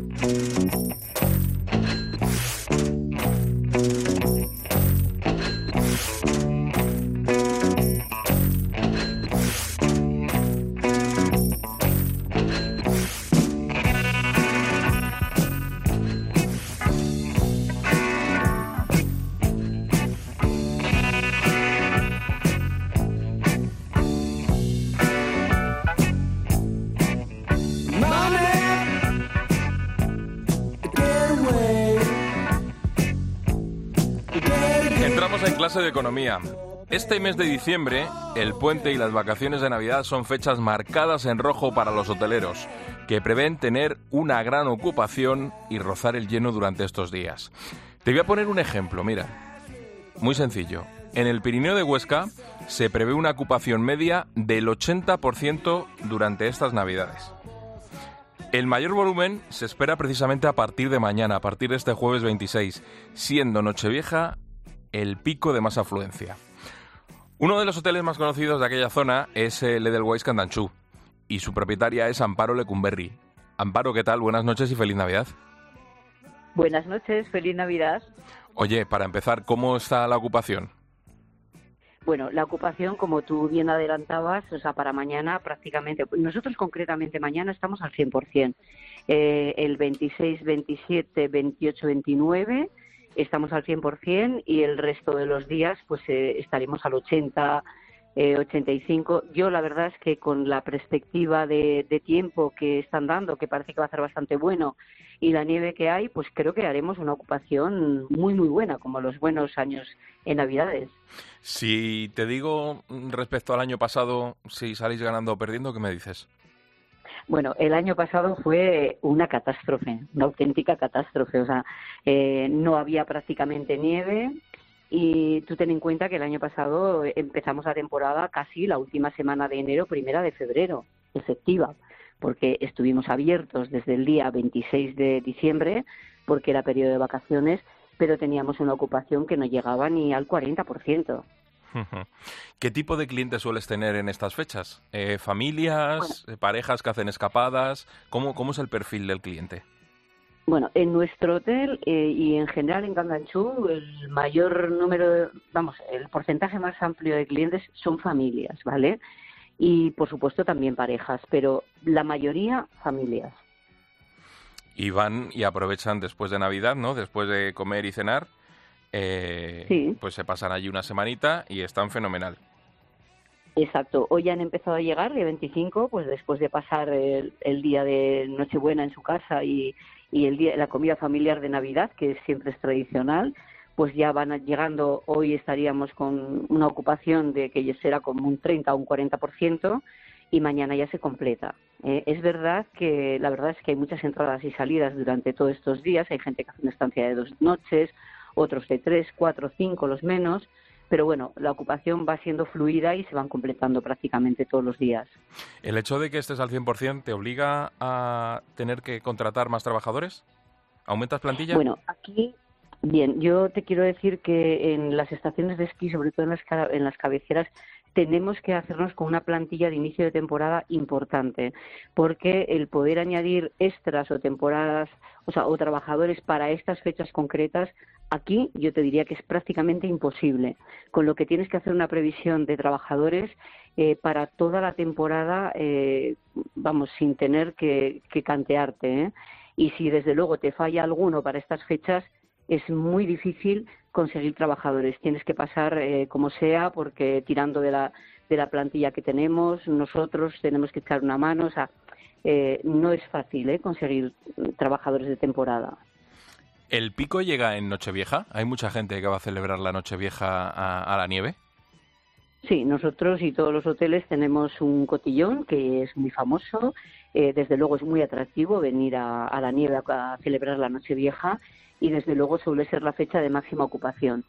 En clase de economía. Este mes de diciembre, el puente y las vacaciones de Navidad son fechas marcadas en rojo para los hoteleros, que prevén tener una gran ocupación y rozar el lleno durante estos días. Te voy a poner un ejemplo, mira. Muy sencillo. En el Pirineo de Huesca se prevé una ocupación media del ochenta por ciento durante estas Navidades. El mayor volumen se espera precisamente a partir de mañana, a partir de este jueves veintiséis, siendo Nochevieja el pico de más afluencia. Uno de los hoteles más conocidos de aquella zona es el Edelweiss Candanchú y su propietaria es Amparo Lecumberri. Amparo, ¿qué tal? Buenas noches y feliz Navidad. Buenas noches, feliz Navidad. Oye, para empezar, ¿cómo está la ocupación? Bueno, la ocupación, como tú bien adelantabas, o sea, para mañana prácticamente, nosotros concretamente mañana estamos al cien por ciento. Eh, el veintiséis, veintisiete, veintiocho, veintinueve estamos al cien por ciento y el resto de los días pues eh, estaremos al ochenta, eh, ochenta y cinco. Yo la verdad es que con la perspectiva de, de tiempo que están dando, que parece que va a ser bastante bueno, y la nieve que hay, pues creo que haremos una ocupación muy, muy buena, como los buenos años en Navidades. Si te digo respecto al año pasado, si salís ganando o perdiendo, ¿qué me dices? Bueno, el año pasado fue una catástrofe, una auténtica catástrofe. O sea, eh, no había prácticamente nieve y tú ten en cuenta que el año pasado empezamos la temporada casi la última semana de enero, primera de febrero, efectiva, porque estuvimos abiertos desde el día veintiséis de diciembre, porque era periodo de vacaciones, pero teníamos una ocupación que no llegaba ni al cuarenta por ciento. ¿Qué tipo de clientes sueles tener en estas fechas? Eh, ¿Familias, bueno, parejas que hacen escapadas? ¿Cómo, cómo es el perfil del cliente? Bueno, en nuestro hotel eh, y en general en Candanchú, el mayor número, de, vamos, el porcentaje más amplio de clientes son familias, ¿vale? Y por supuesto también parejas, pero la mayoría familias. Y van y aprovechan después de Navidad, ¿no? Después de comer y cenar. Eh, sí. Pues se pasan allí una semanita y están fenomenal. Exacto. Hoy han empezado a llegar de veinticinco, pues después de pasar el, el día de Nochebuena en su casa y, y el día la comida familiar de Navidad, que siempre es tradicional, pues ya van llegando. Hoy estaríamos con una ocupación de que será como un treinta o un cuarenta por ciento y mañana ya se completa. Eh, es verdad que la verdad es que hay muchas entradas y salidas durante todos estos días. Hay gente que hace una estancia de dos noches, otros de tres, cuatro, cinco, los menos, pero bueno, la ocupación va siendo fluida y se van completando prácticamente todos los días. ¿El hecho de que estés al cien por ciento te obliga a tener que contratar más trabajadores? ¿Aumentas plantilla? Bueno, aquí, bien, yo te quiero decir que en las estaciones de esquí, sobre todo en las, en las cabeceras, tenemos que hacernos con una plantilla de inicio de temporada importante, porque el poder añadir extras o temporadas, o sea, o trabajadores para estas fechas concretas, aquí yo te diría que es prácticamente imposible, con lo que tienes que hacer una previsión de trabajadores eh, para toda la temporada, eh, vamos, sin tener que, que cantearte, ¿eh? Y si desde luego te falla alguno para estas fechas, es muy difícil conseguir trabajadores. Tienes que pasar eh, como sea, porque tirando de la, de la plantilla que tenemos, nosotros tenemos que echar una mano. O sea, eh, no es fácil eh, conseguir trabajadores de temporada. ¿El pico llega en Nochevieja? ¿Hay mucha gente que va a celebrar la Nochevieja a, a la nieve? Sí, nosotros y todos los hoteles tenemos un cotillón que es muy famoso. Eh, desde luego es muy atractivo venir a, a la nieve a, a celebrar la Nochevieja. Y desde luego suele ser la fecha de máxima ocupación.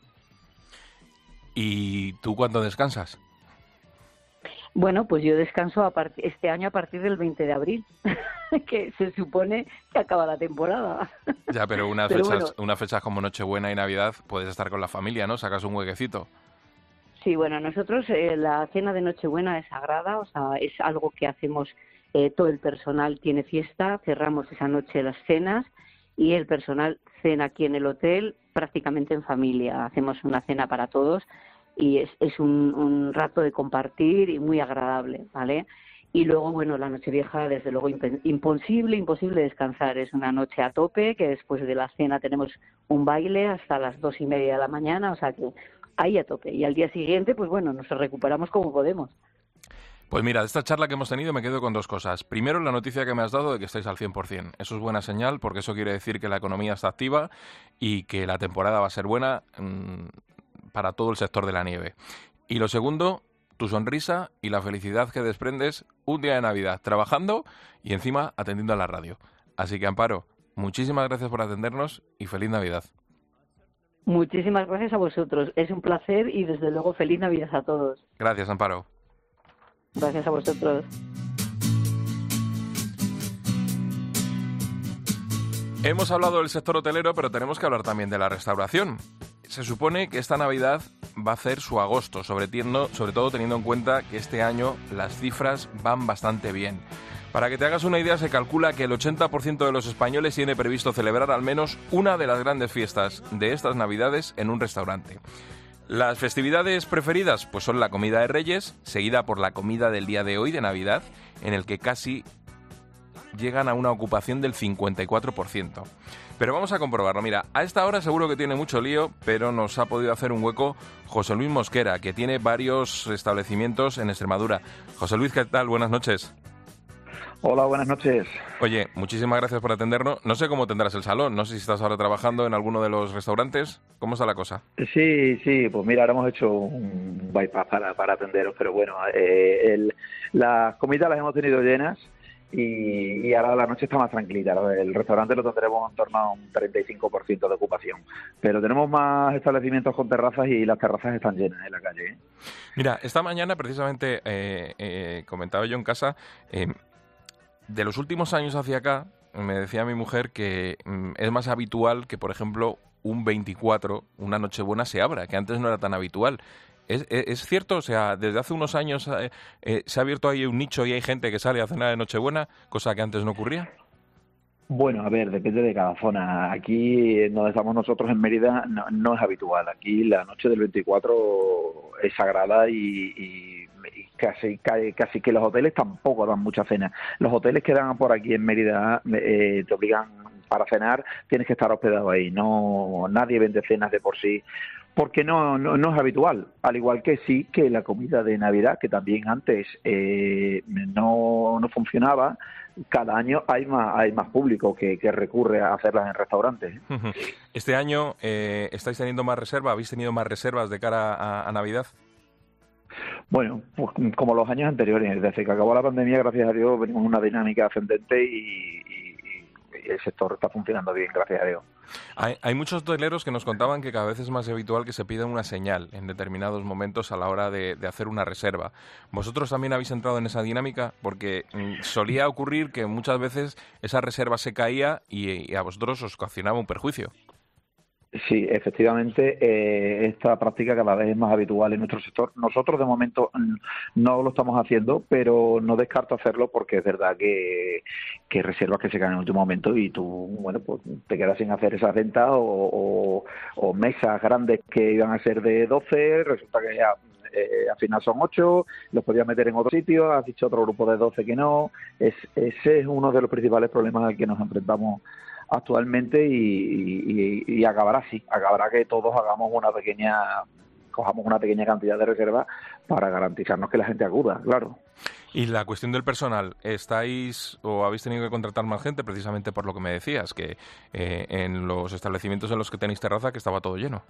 ¿Y tú cuándo descansas? Bueno, pues yo descanso a part- este año a partir del veinte de abril, que se supone que acaba la temporada. Ya, pero unas pero fechas, bueno, unas fechas como Nochebuena y Navidad puedes estar con la familia, ¿no? Sacas un huequecito. Sí, bueno, nosotros eh, la cena de Nochebuena es sagrada, o sea, es algo que hacemos, eh, todo el personal tiene fiesta, cerramos esa noche las cenas y el personal cena aquí en el hotel prácticamente en familia. Hacemos una cena para todos y es, es un, un rato de compartir y muy agradable, ¿vale? Y luego, bueno, la Nochevieja, desde luego, imp- imposible, imposible descansar. Es una noche a tope, que después de la cena tenemos un baile hasta las dos y media de la mañana, o sea que ahí a tope. Y al día siguiente, pues bueno, nos recuperamos como podemos. Pues mira, de esta charla que hemos tenido me quedo con dos cosas. Primero, la noticia que me has dado de que estáis al cien por ciento. Eso es buena señal, porque eso quiere decir que la economía está activa y que la temporada va a ser buena mmm, para todo el sector de la nieve. Y lo segundo, tu sonrisa y la felicidad que desprendes un día de Navidad, trabajando y encima atendiendo a la radio. Así que, Amparo, muchísimas gracias por atendernos y feliz Navidad. Muchísimas gracias a vosotros. Es un placer y, desde luego, feliz Navidad a todos. Gracias, Amparo. Gracias a vosotros. Hemos hablado del sector hotelero, pero tenemos que hablar también de la restauración. Se supone que esta Navidad va a hacer su agosto, sobre, tiendo, sobre todo teniendo en cuenta que este año las cifras van bastante bien. Para que te hagas una idea, se calcula que el ochenta por ciento de los españoles tiene previsto celebrar al menos una de las grandes fiestas de estas Navidades en un restaurante. Las festividades preferidas pues son la comida de Reyes, seguida por la comida del día de hoy, de Navidad, en el que casi llegan a una ocupación del cincuenta y cuatro por ciento. Pero vamos a comprobarlo. Mira, a esta hora seguro que tiene mucho lío, pero nos ha podido hacer un hueco José Luis Mosquera, que tiene varios establecimientos en Extremadura. José Luis, ¿qué tal? Buenas noches. Hola, buenas noches. Oye, muchísimas gracias por atendernos. No sé cómo tendrás el salón, no sé si estás ahora trabajando en alguno de los restaurantes. ¿Cómo está la cosa? Sí, sí, pues mira, ahora hemos hecho un bypass para, para atenderos, pero bueno, eh, el, las comidas las hemos tenido llenas y, y ahora la noche está más tranquilita. El restaurante lo tendremos en torno a un treinta y cinco por ciento de ocupación, pero tenemos más establecimientos con terrazas y las terrazas están llenas en la calle, ¿eh? Mira, esta mañana precisamente eh, eh, comentaba yo en casa... Eh, De los últimos años hacia acá, me decía mi mujer que mm, es más habitual que, por ejemplo, un veinticuatro, una Nochebuena, se abra, que antes no era tan habitual. ¿Es, es, es cierto? O sea, desde hace unos años eh, eh, se ha abierto ahí un nicho y hay gente que sale a cenar de Nochebuena, cosa que antes no ocurría. Bueno, a ver, depende de cada zona. Aquí, donde estamos nosotros en Mérida, no, no es habitual. Aquí la noche del veinticuatro es sagrada y, y, y casi, casi que los hoteles tampoco dan mucha cena. Los hoteles que dan por aquí en Mérida eh, te obligan para cenar, tienes que estar hospedado ahí. No, nadie vende cenas de por sí, porque no, no, no es habitual. Al igual que sí que la comida de Navidad, que también antes eh, no, no funcionaba. Cada año hay más hay más público que, que recurre a hacerlas en restaurantes. Este año eh, estáis teniendo más reservas, habéis tenido más reservas de cara a, a Navidad. Bueno, pues como los años anteriores, desde que acabó la pandemia, gracias a Dios, venimos en una dinámica ascendente y, y, y el sector está funcionando bien, gracias a Dios. Hay, hay muchos hoteleros que nos contaban que cada vez es más habitual que se pida una señal en determinados momentos a la hora de, de hacer una reserva. ¿Vosotros también habéis entrado en esa dinámica? Porque mm, solía ocurrir que muchas veces esa reserva se caía y, y a vosotros os ocasionaba un perjuicio. Sí, efectivamente, eh, esta práctica cada vez es más habitual en nuestro sector. Nosotros de momento no lo estamos haciendo, pero no descarto hacerlo porque es verdad que, que reservas que se caen en el último momento y tú, bueno, pues te quedas sin hacer esas ventas o, o, o mesas grandes que iban a ser de doce, resulta que ya eh, al final son ocho, los podías meter en otro sitio, has dicho otro grupo de doce que no. Es, ese es uno de los principales problemas al que nos enfrentamos actualmente y, y, y acabará así, acabará que todos hagamos una pequeña, cojamos una pequeña cantidad de reservas para garantizarnos que la gente acuda, claro. Y la cuestión del personal, ¿estáis o habéis tenido que contratar más gente precisamente por lo que me decías, que eh, en los establecimientos en los que tenéis terraza que estaba todo lleno?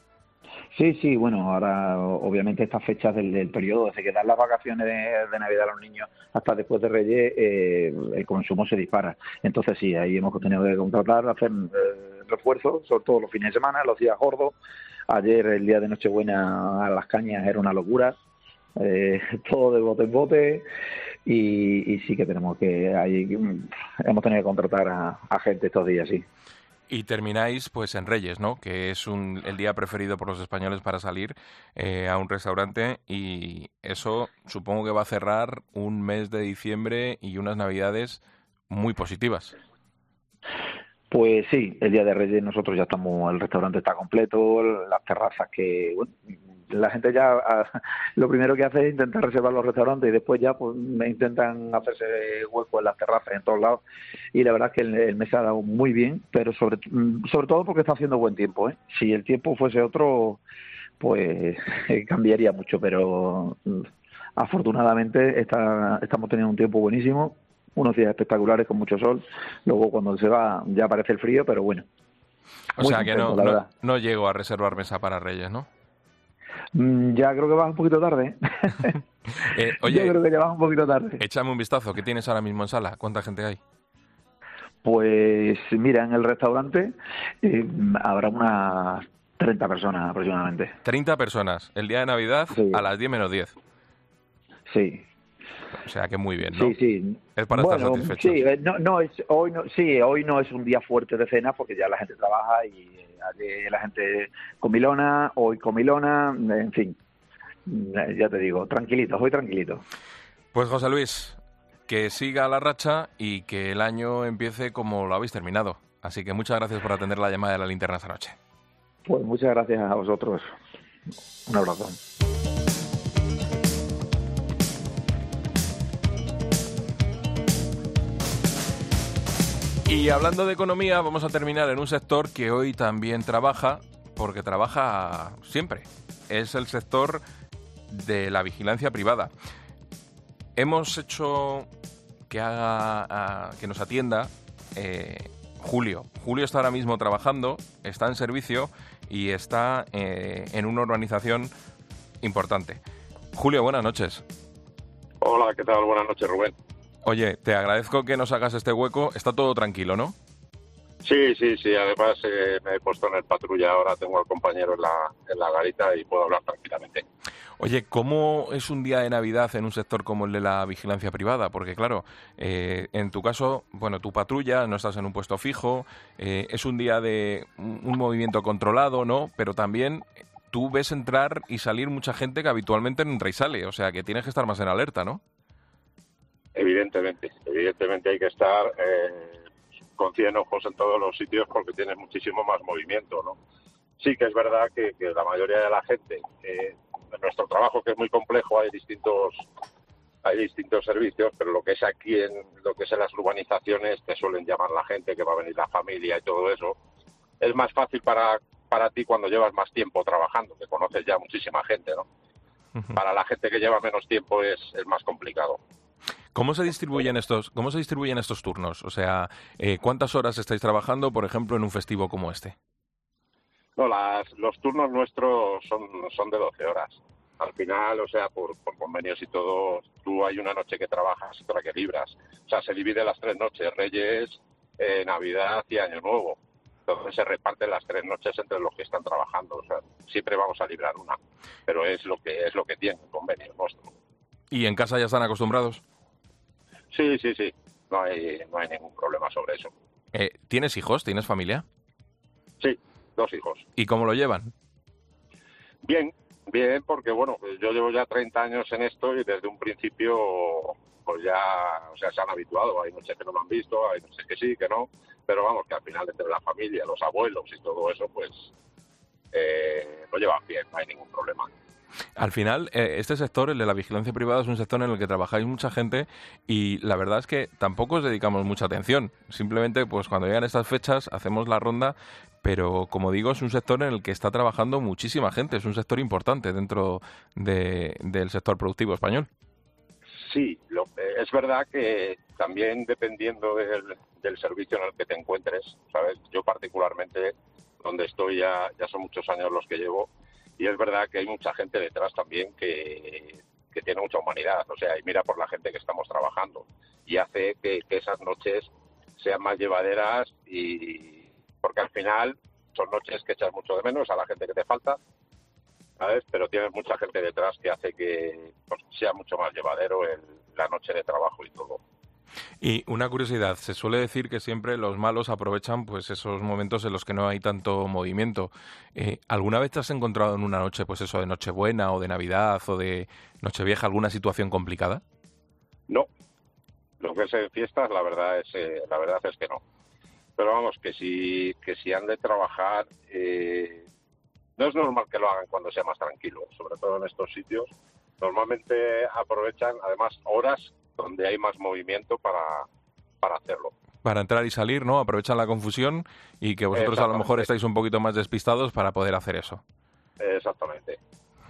Sí, sí, bueno, ahora obviamente estas fechas del, del periodo, desde que dan las vacaciones de, de Navidad a los niños hasta después de Reyes, eh, el consumo se dispara. Entonces sí, ahí hemos tenido que contratar, hacer eh, refuerzos, sobre todo los fines de semana, los días gordos. Ayer, el día de Nochebuena, a las cañas era una locura, eh, todo de bote en bote. Y, y sí que tenemos que, ahí hemos tenido que contratar a, a gente estos días, sí. Y termináis pues en Reyes, ¿no? Que es un, el día preferido por los españoles para salir eh, a un restaurante y eso supongo que va a cerrar un mes de diciembre y unas Navidades muy positivas. Pues sí, el día de Reyes nosotros ya estamos, el restaurante está completo, las terrazas que, bueno, la gente ya a, lo primero que hace es intentar reservar los restaurantes y después ya pues intentan hacerse hueco en las terrazas en todos lados y la verdad es que el, el mes ha dado muy bien, pero sobre sobre todo porque está haciendo buen tiempo, ¿eh? Si el tiempo fuese otro pues cambiaría mucho, pero afortunadamente está, estamos teniendo un tiempo buenísimo, unos días espectaculares con mucho sol, luego cuando se va ya aparece el frío, pero bueno. O sea que no, no, no llego a reservar mesa para Reyes, ¿no? Ya creo que vas un poquito tarde. eh, oye, Yo creo que ya vas un poquito tarde. Échame un vistazo. ¿Qué tienes ahora mismo en sala? ¿Cuánta gente hay? Pues mira, en el restaurante eh, habrá unas treinta personas aproximadamente. treinta personas. El día de Navidad sí. A las diez menos diez. Sí. O sea que muy bien, ¿no? Sí, sí. Es para bueno, estar satisfechos. Sí, no, no es, hoy no, sí, hoy no es un día fuerte de cena porque ya la gente trabaja y ayer la gente comilona, hoy comilona, en fin, ya te digo, tranquilitos, hoy tranquilitos. Pues José Luis, que siga la racha y que el año empiece como lo habéis terminado. Así que muchas gracias por atender la llamada de la linterna esta noche. Pues muchas gracias a vosotros. Un abrazo. Y hablando de economía, vamos a terminar en un sector que hoy también trabaja, porque trabaja siempre. Es el sector de la vigilancia privada. Hemos hecho que haga, a, que nos atienda eh, Julio. Julio está ahora mismo trabajando, está en servicio y está eh, en una organización importante. Julio, buenas noches. Hola, ¿qué tal? Buenas noches, Rubén. Oye, te agradezco que nos hagas este hueco. Está todo tranquilo, ¿no? Sí, sí, sí. Además, eh, me he puesto en el patrulla. Ahora tengo al compañero en la, en la garita y puedo hablar tranquilamente. Oye, ¿cómo es un día de Navidad en un sector como el de la vigilancia privada? Porque, claro, eh, en tu caso, bueno, tu patrulla, no estás en un puesto fijo, eh, es un día de un, un movimiento controlado, ¿no? Pero también tú ves entrar y salir mucha gente que habitualmente no entra y sale. O sea, que tienes que estar más en alerta, ¿no? Evidentemente, evidentemente hay que estar eh, con cien ojos en todos los sitios porque tienes muchísimo más movimiento, ¿no? Sí que es verdad que, que la mayoría de la gente, eh, en nuestro trabajo que es muy complejo, hay distintos hay distintos servicios, pero lo que es aquí, en lo que es en las urbanizaciones, te suelen llamar la gente, que va a venir la familia y todo eso. Es más fácil para, para ti cuando llevas más tiempo trabajando, que conoces ya muchísima gente, ¿no? Uh-huh. Para la gente que lleva menos tiempo es, es más complicado. ¿Cómo se distribuyen estos, cómo se distribuyen estos turnos? O sea, eh, ¿cuántas horas estáis trabajando, por ejemplo, en un festivo como este? No, las, los turnos nuestros son, son de doce horas. Al final, o sea, por, por convenios y todo, tú hay una noche que trabajas y otra que libras. O sea, se divide las tres noches, Reyes, eh, Navidad y Año Nuevo. Entonces se reparten las tres noches entre los que están trabajando. O sea, siempre vamos a librar una, pero es lo que es lo que tiene el convenio nuestro. ¿Y en casa ya están acostumbrados? Sí, sí, sí. No hay, no hay ningún problema sobre eso. Eh, ¿Tienes hijos? ¿Tienes familia? Sí, dos hijos. ¿Y cómo lo llevan? Bien, bien, porque bueno, yo llevo ya treinta años en esto y desde un principio pues ya, o sea, se han habituado. Hay noches que no lo han visto, hay noches que sí, que no, pero vamos, que al final entre la familia, los abuelos y todo eso, pues eh, lo llevan bien, no hay ningún problema. Al final, eh, este sector, el de la vigilancia privada, es un sector en el que trabajáis mucha gente y la verdad es que tampoco os dedicamos mucha atención. Simplemente, pues cuando llegan estas fechas, hacemos la ronda, pero como digo, es un sector en el que está trabajando muchísima gente. Es un sector importante dentro de, del sector productivo español. Sí, lo, eh, es verdad que también dependiendo del, del servicio en el que te encuentres, ¿sabes? Yo particularmente, donde estoy ya, ya son muchos años los que llevo, y es verdad que hay mucha gente detrás también que, que tiene mucha humanidad, o sea, y mira por la gente que estamos trabajando, y hace que, que esas noches sean más llevaderas, y porque al final son noches que echas mucho de menos a la gente que te falta, ¿sabes? Pero tienes mucha gente detrás que hace que pues, sea mucho más llevadero el, la noche de trabajo y todo. Y una curiosidad, se suele decir que siempre los malos aprovechan pues esos momentos en los que no hay tanto movimiento. Eh, ¿Alguna vez te has encontrado en una noche, pues eso de Nochebuena o de Navidad o de Nochevieja, alguna situación complicada? No, lo que es en fiestas la verdad es eh, la verdad es que no. Pero vamos, que si que si han de trabajar, eh, no es normal que lo hagan cuando sea más tranquilo, sobre todo en estos sitios. Normalmente aprovechan además horas donde hay más movimiento para, para hacerlo. Para entrar y salir, ¿no? Aprovechan la confusión y que vosotros a lo mejor estáis un poquito más despistados para poder hacer eso. Exactamente.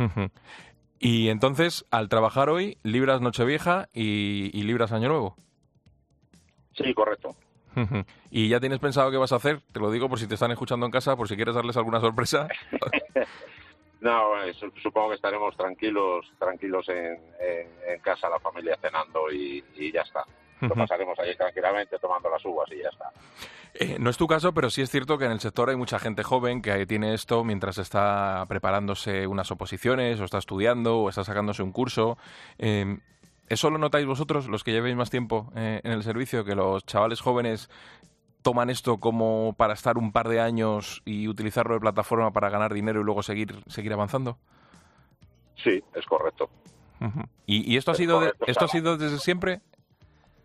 Y entonces, al trabajar hoy, libras Nochevieja y, y libras Año Nuevo. Sí, correcto. ¿Y ya tienes pensado qué vas a hacer? Te lo digo por si te están escuchando en casa, por si quieres darles alguna sorpresa. No, supongo que estaremos tranquilos tranquilos en, en, en casa, la familia cenando y, y ya está. Lo pasaremos ahí tranquilamente tomando las uvas y ya está. Eh, no es tu caso, pero sí es cierto que en el sector hay mucha gente joven que tiene esto mientras está preparándose unas oposiciones o está estudiando o está sacándose un curso. Eh, ¿Eso lo notáis vosotros, los que llevéis más tiempo eh, en el servicio, que los chavales jóvenes toman esto como para estar un par de años y utilizarlo de plataforma para ganar dinero y luego seguir seguir avanzando? Sí, es correcto. Uh-huh. ¿Y, y esto ha sido de, esto ha sido desde siempre?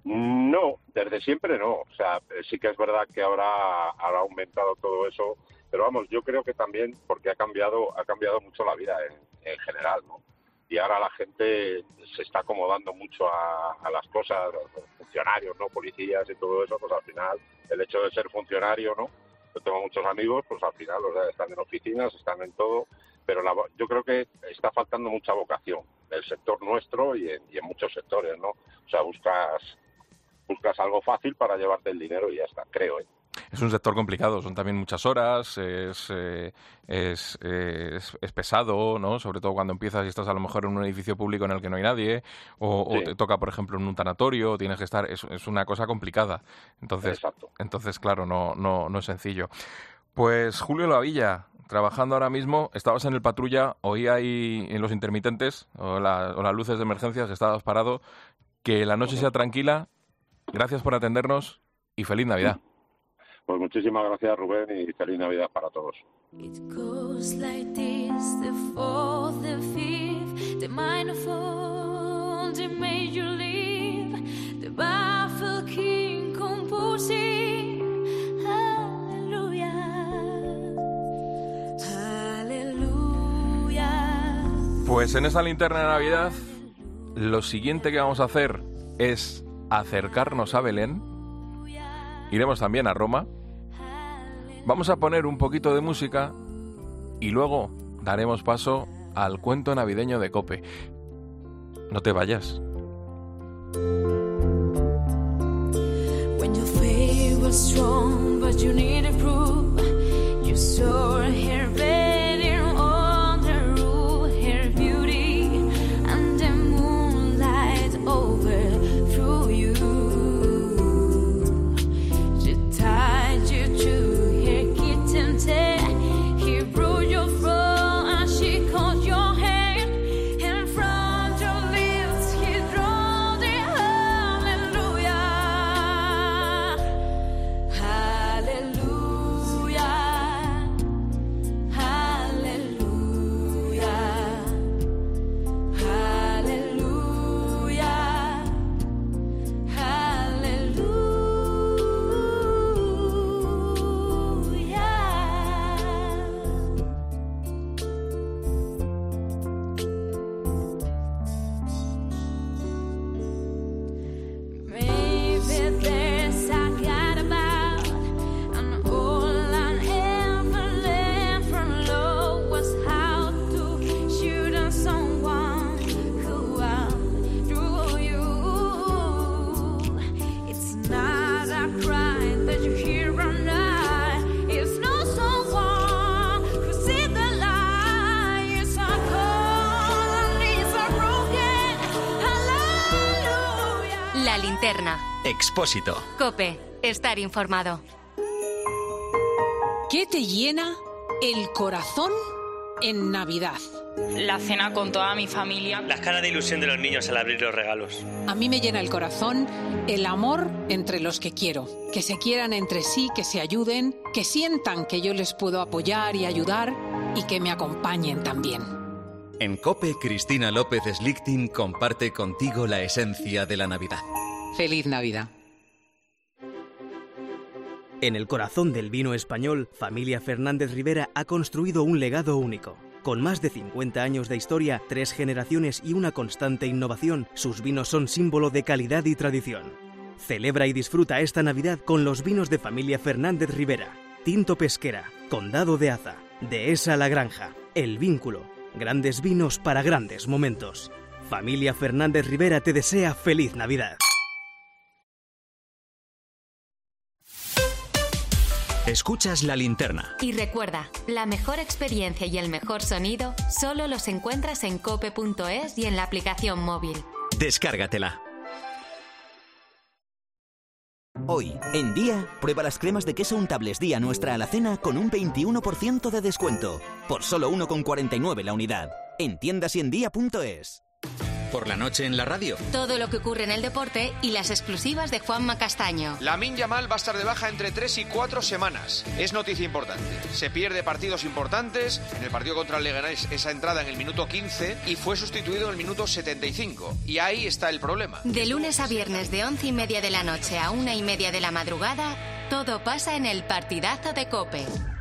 No, desde siempre no. O sea, sí que es verdad que ahora ha aumentado todo eso, pero vamos, yo creo que también porque ha cambiado ha cambiado mucho la vida en, en general, ¿no? Y ahora la gente se está acomodando mucho a, a las cosas, los funcionarios, ¿no? Policías y todo eso, pues al final el hecho de ser funcionario, ¿no? Yo tengo muchos amigos, pues al final o sea, están en oficinas, están en todo, pero la, yo creo que está faltando mucha vocación del sector nuestro y en, y en muchos sectores, ¿no? O sea, buscas buscas algo fácil para llevarte el dinero y ya está, creo, ¿eh? Es un sector complicado, son también muchas horas, es, eh, es, eh, es, es pesado, ¿no? Sobre todo cuando empiezas y estás a lo mejor en un edificio público en el que no hay nadie, o, sí. o te toca, por ejemplo, en un tanatorio, tienes que estar, es, es una cosa complicada. Entonces, Exacto. entonces claro, no, no, no es sencillo. Pues Julio Lavilla, trabajando ahora mismo, estabas en el patrulla, oí ahí en los intermitentes, o, la, o las luces de emergencias, estabas parado, que la noche sea tranquila, gracias por atendernos y feliz Navidad. Pues muchísimas gracias, Rubén, y feliz Navidad para todos. It goes like this, the fourth, the fifth, the minor fall, the major leave, the baffled king composing, hallelujah, hallelujah. Pues en esta linterna de Navidad, lo siguiente que vamos a hacer es acercarnos a Belén. Iremos también a Roma. Vamos a poner un poquito de música y luego daremos paso al cuento navideño de COPE. No te vayas. When your faith was strong, but you needed proof, you saw her bedding on her roof, her beauty, and the moonlight overthrew you. He brought your throne and she caught your hand, and from your lips he drawled the hallelujah, hallelujah, hallelujah, hallelujah, hallelujah. La linterna. Expósito. COPE. Estar informado. ¿Qué te llena el corazón en Navidad? La cena con toda mi familia. Las caras de ilusión de los niños al abrir los regalos. A mí me llena el corazón el amor entre los que quiero. Que se quieran entre sí, que se ayuden, que sientan que yo les puedo apoyar y ayudar y que me acompañen también. En COPE, Cristina López Slichting comparte contigo la esencia de la Navidad. Feliz Navidad. En el corazón del vino español, Familia Fernández Rivera ha construido un legado único. Con más de cincuenta años de historia, tres generaciones y una constante innovación, sus vinos son símbolo de calidad y tradición. Celebra y disfruta esta Navidad con los vinos de Familia Fernández Rivera. Tinto Pesquera, Condado de Aza, Dehesa La Granja, El Vínculo. Grandes vinos para grandes momentos. Familia Fernández Rivera te desea feliz Navidad. Escuchas La Linterna. Y recuerda, la mejor experiencia y el mejor sonido solo los encuentras en cope punto es y en la aplicación móvil. Descárgatela. Hoy, en Día, prueba las cremas de queso untables Día Nuestra Alacena con un veintiuno por ciento de descuento. Por solo uno con cuarenta y nueve la unidad. En tiendas y en día punto es. Por la noche en la radio. Todo lo que ocurre en el deporte y las exclusivas de Juanma Castaño. Lamine Yamal va a estar de baja entre tres y cuatro semanas. Es noticia importante. Se pierde partidos importantes. En el partido contra el Leganés, esa entrada en el minuto quince y fue sustituido en el minuto setenta y cinco. Y ahí está el problema. De lunes a viernes de once y media de la noche a una y media de la madrugada, todo pasa en el partidazo de COPE.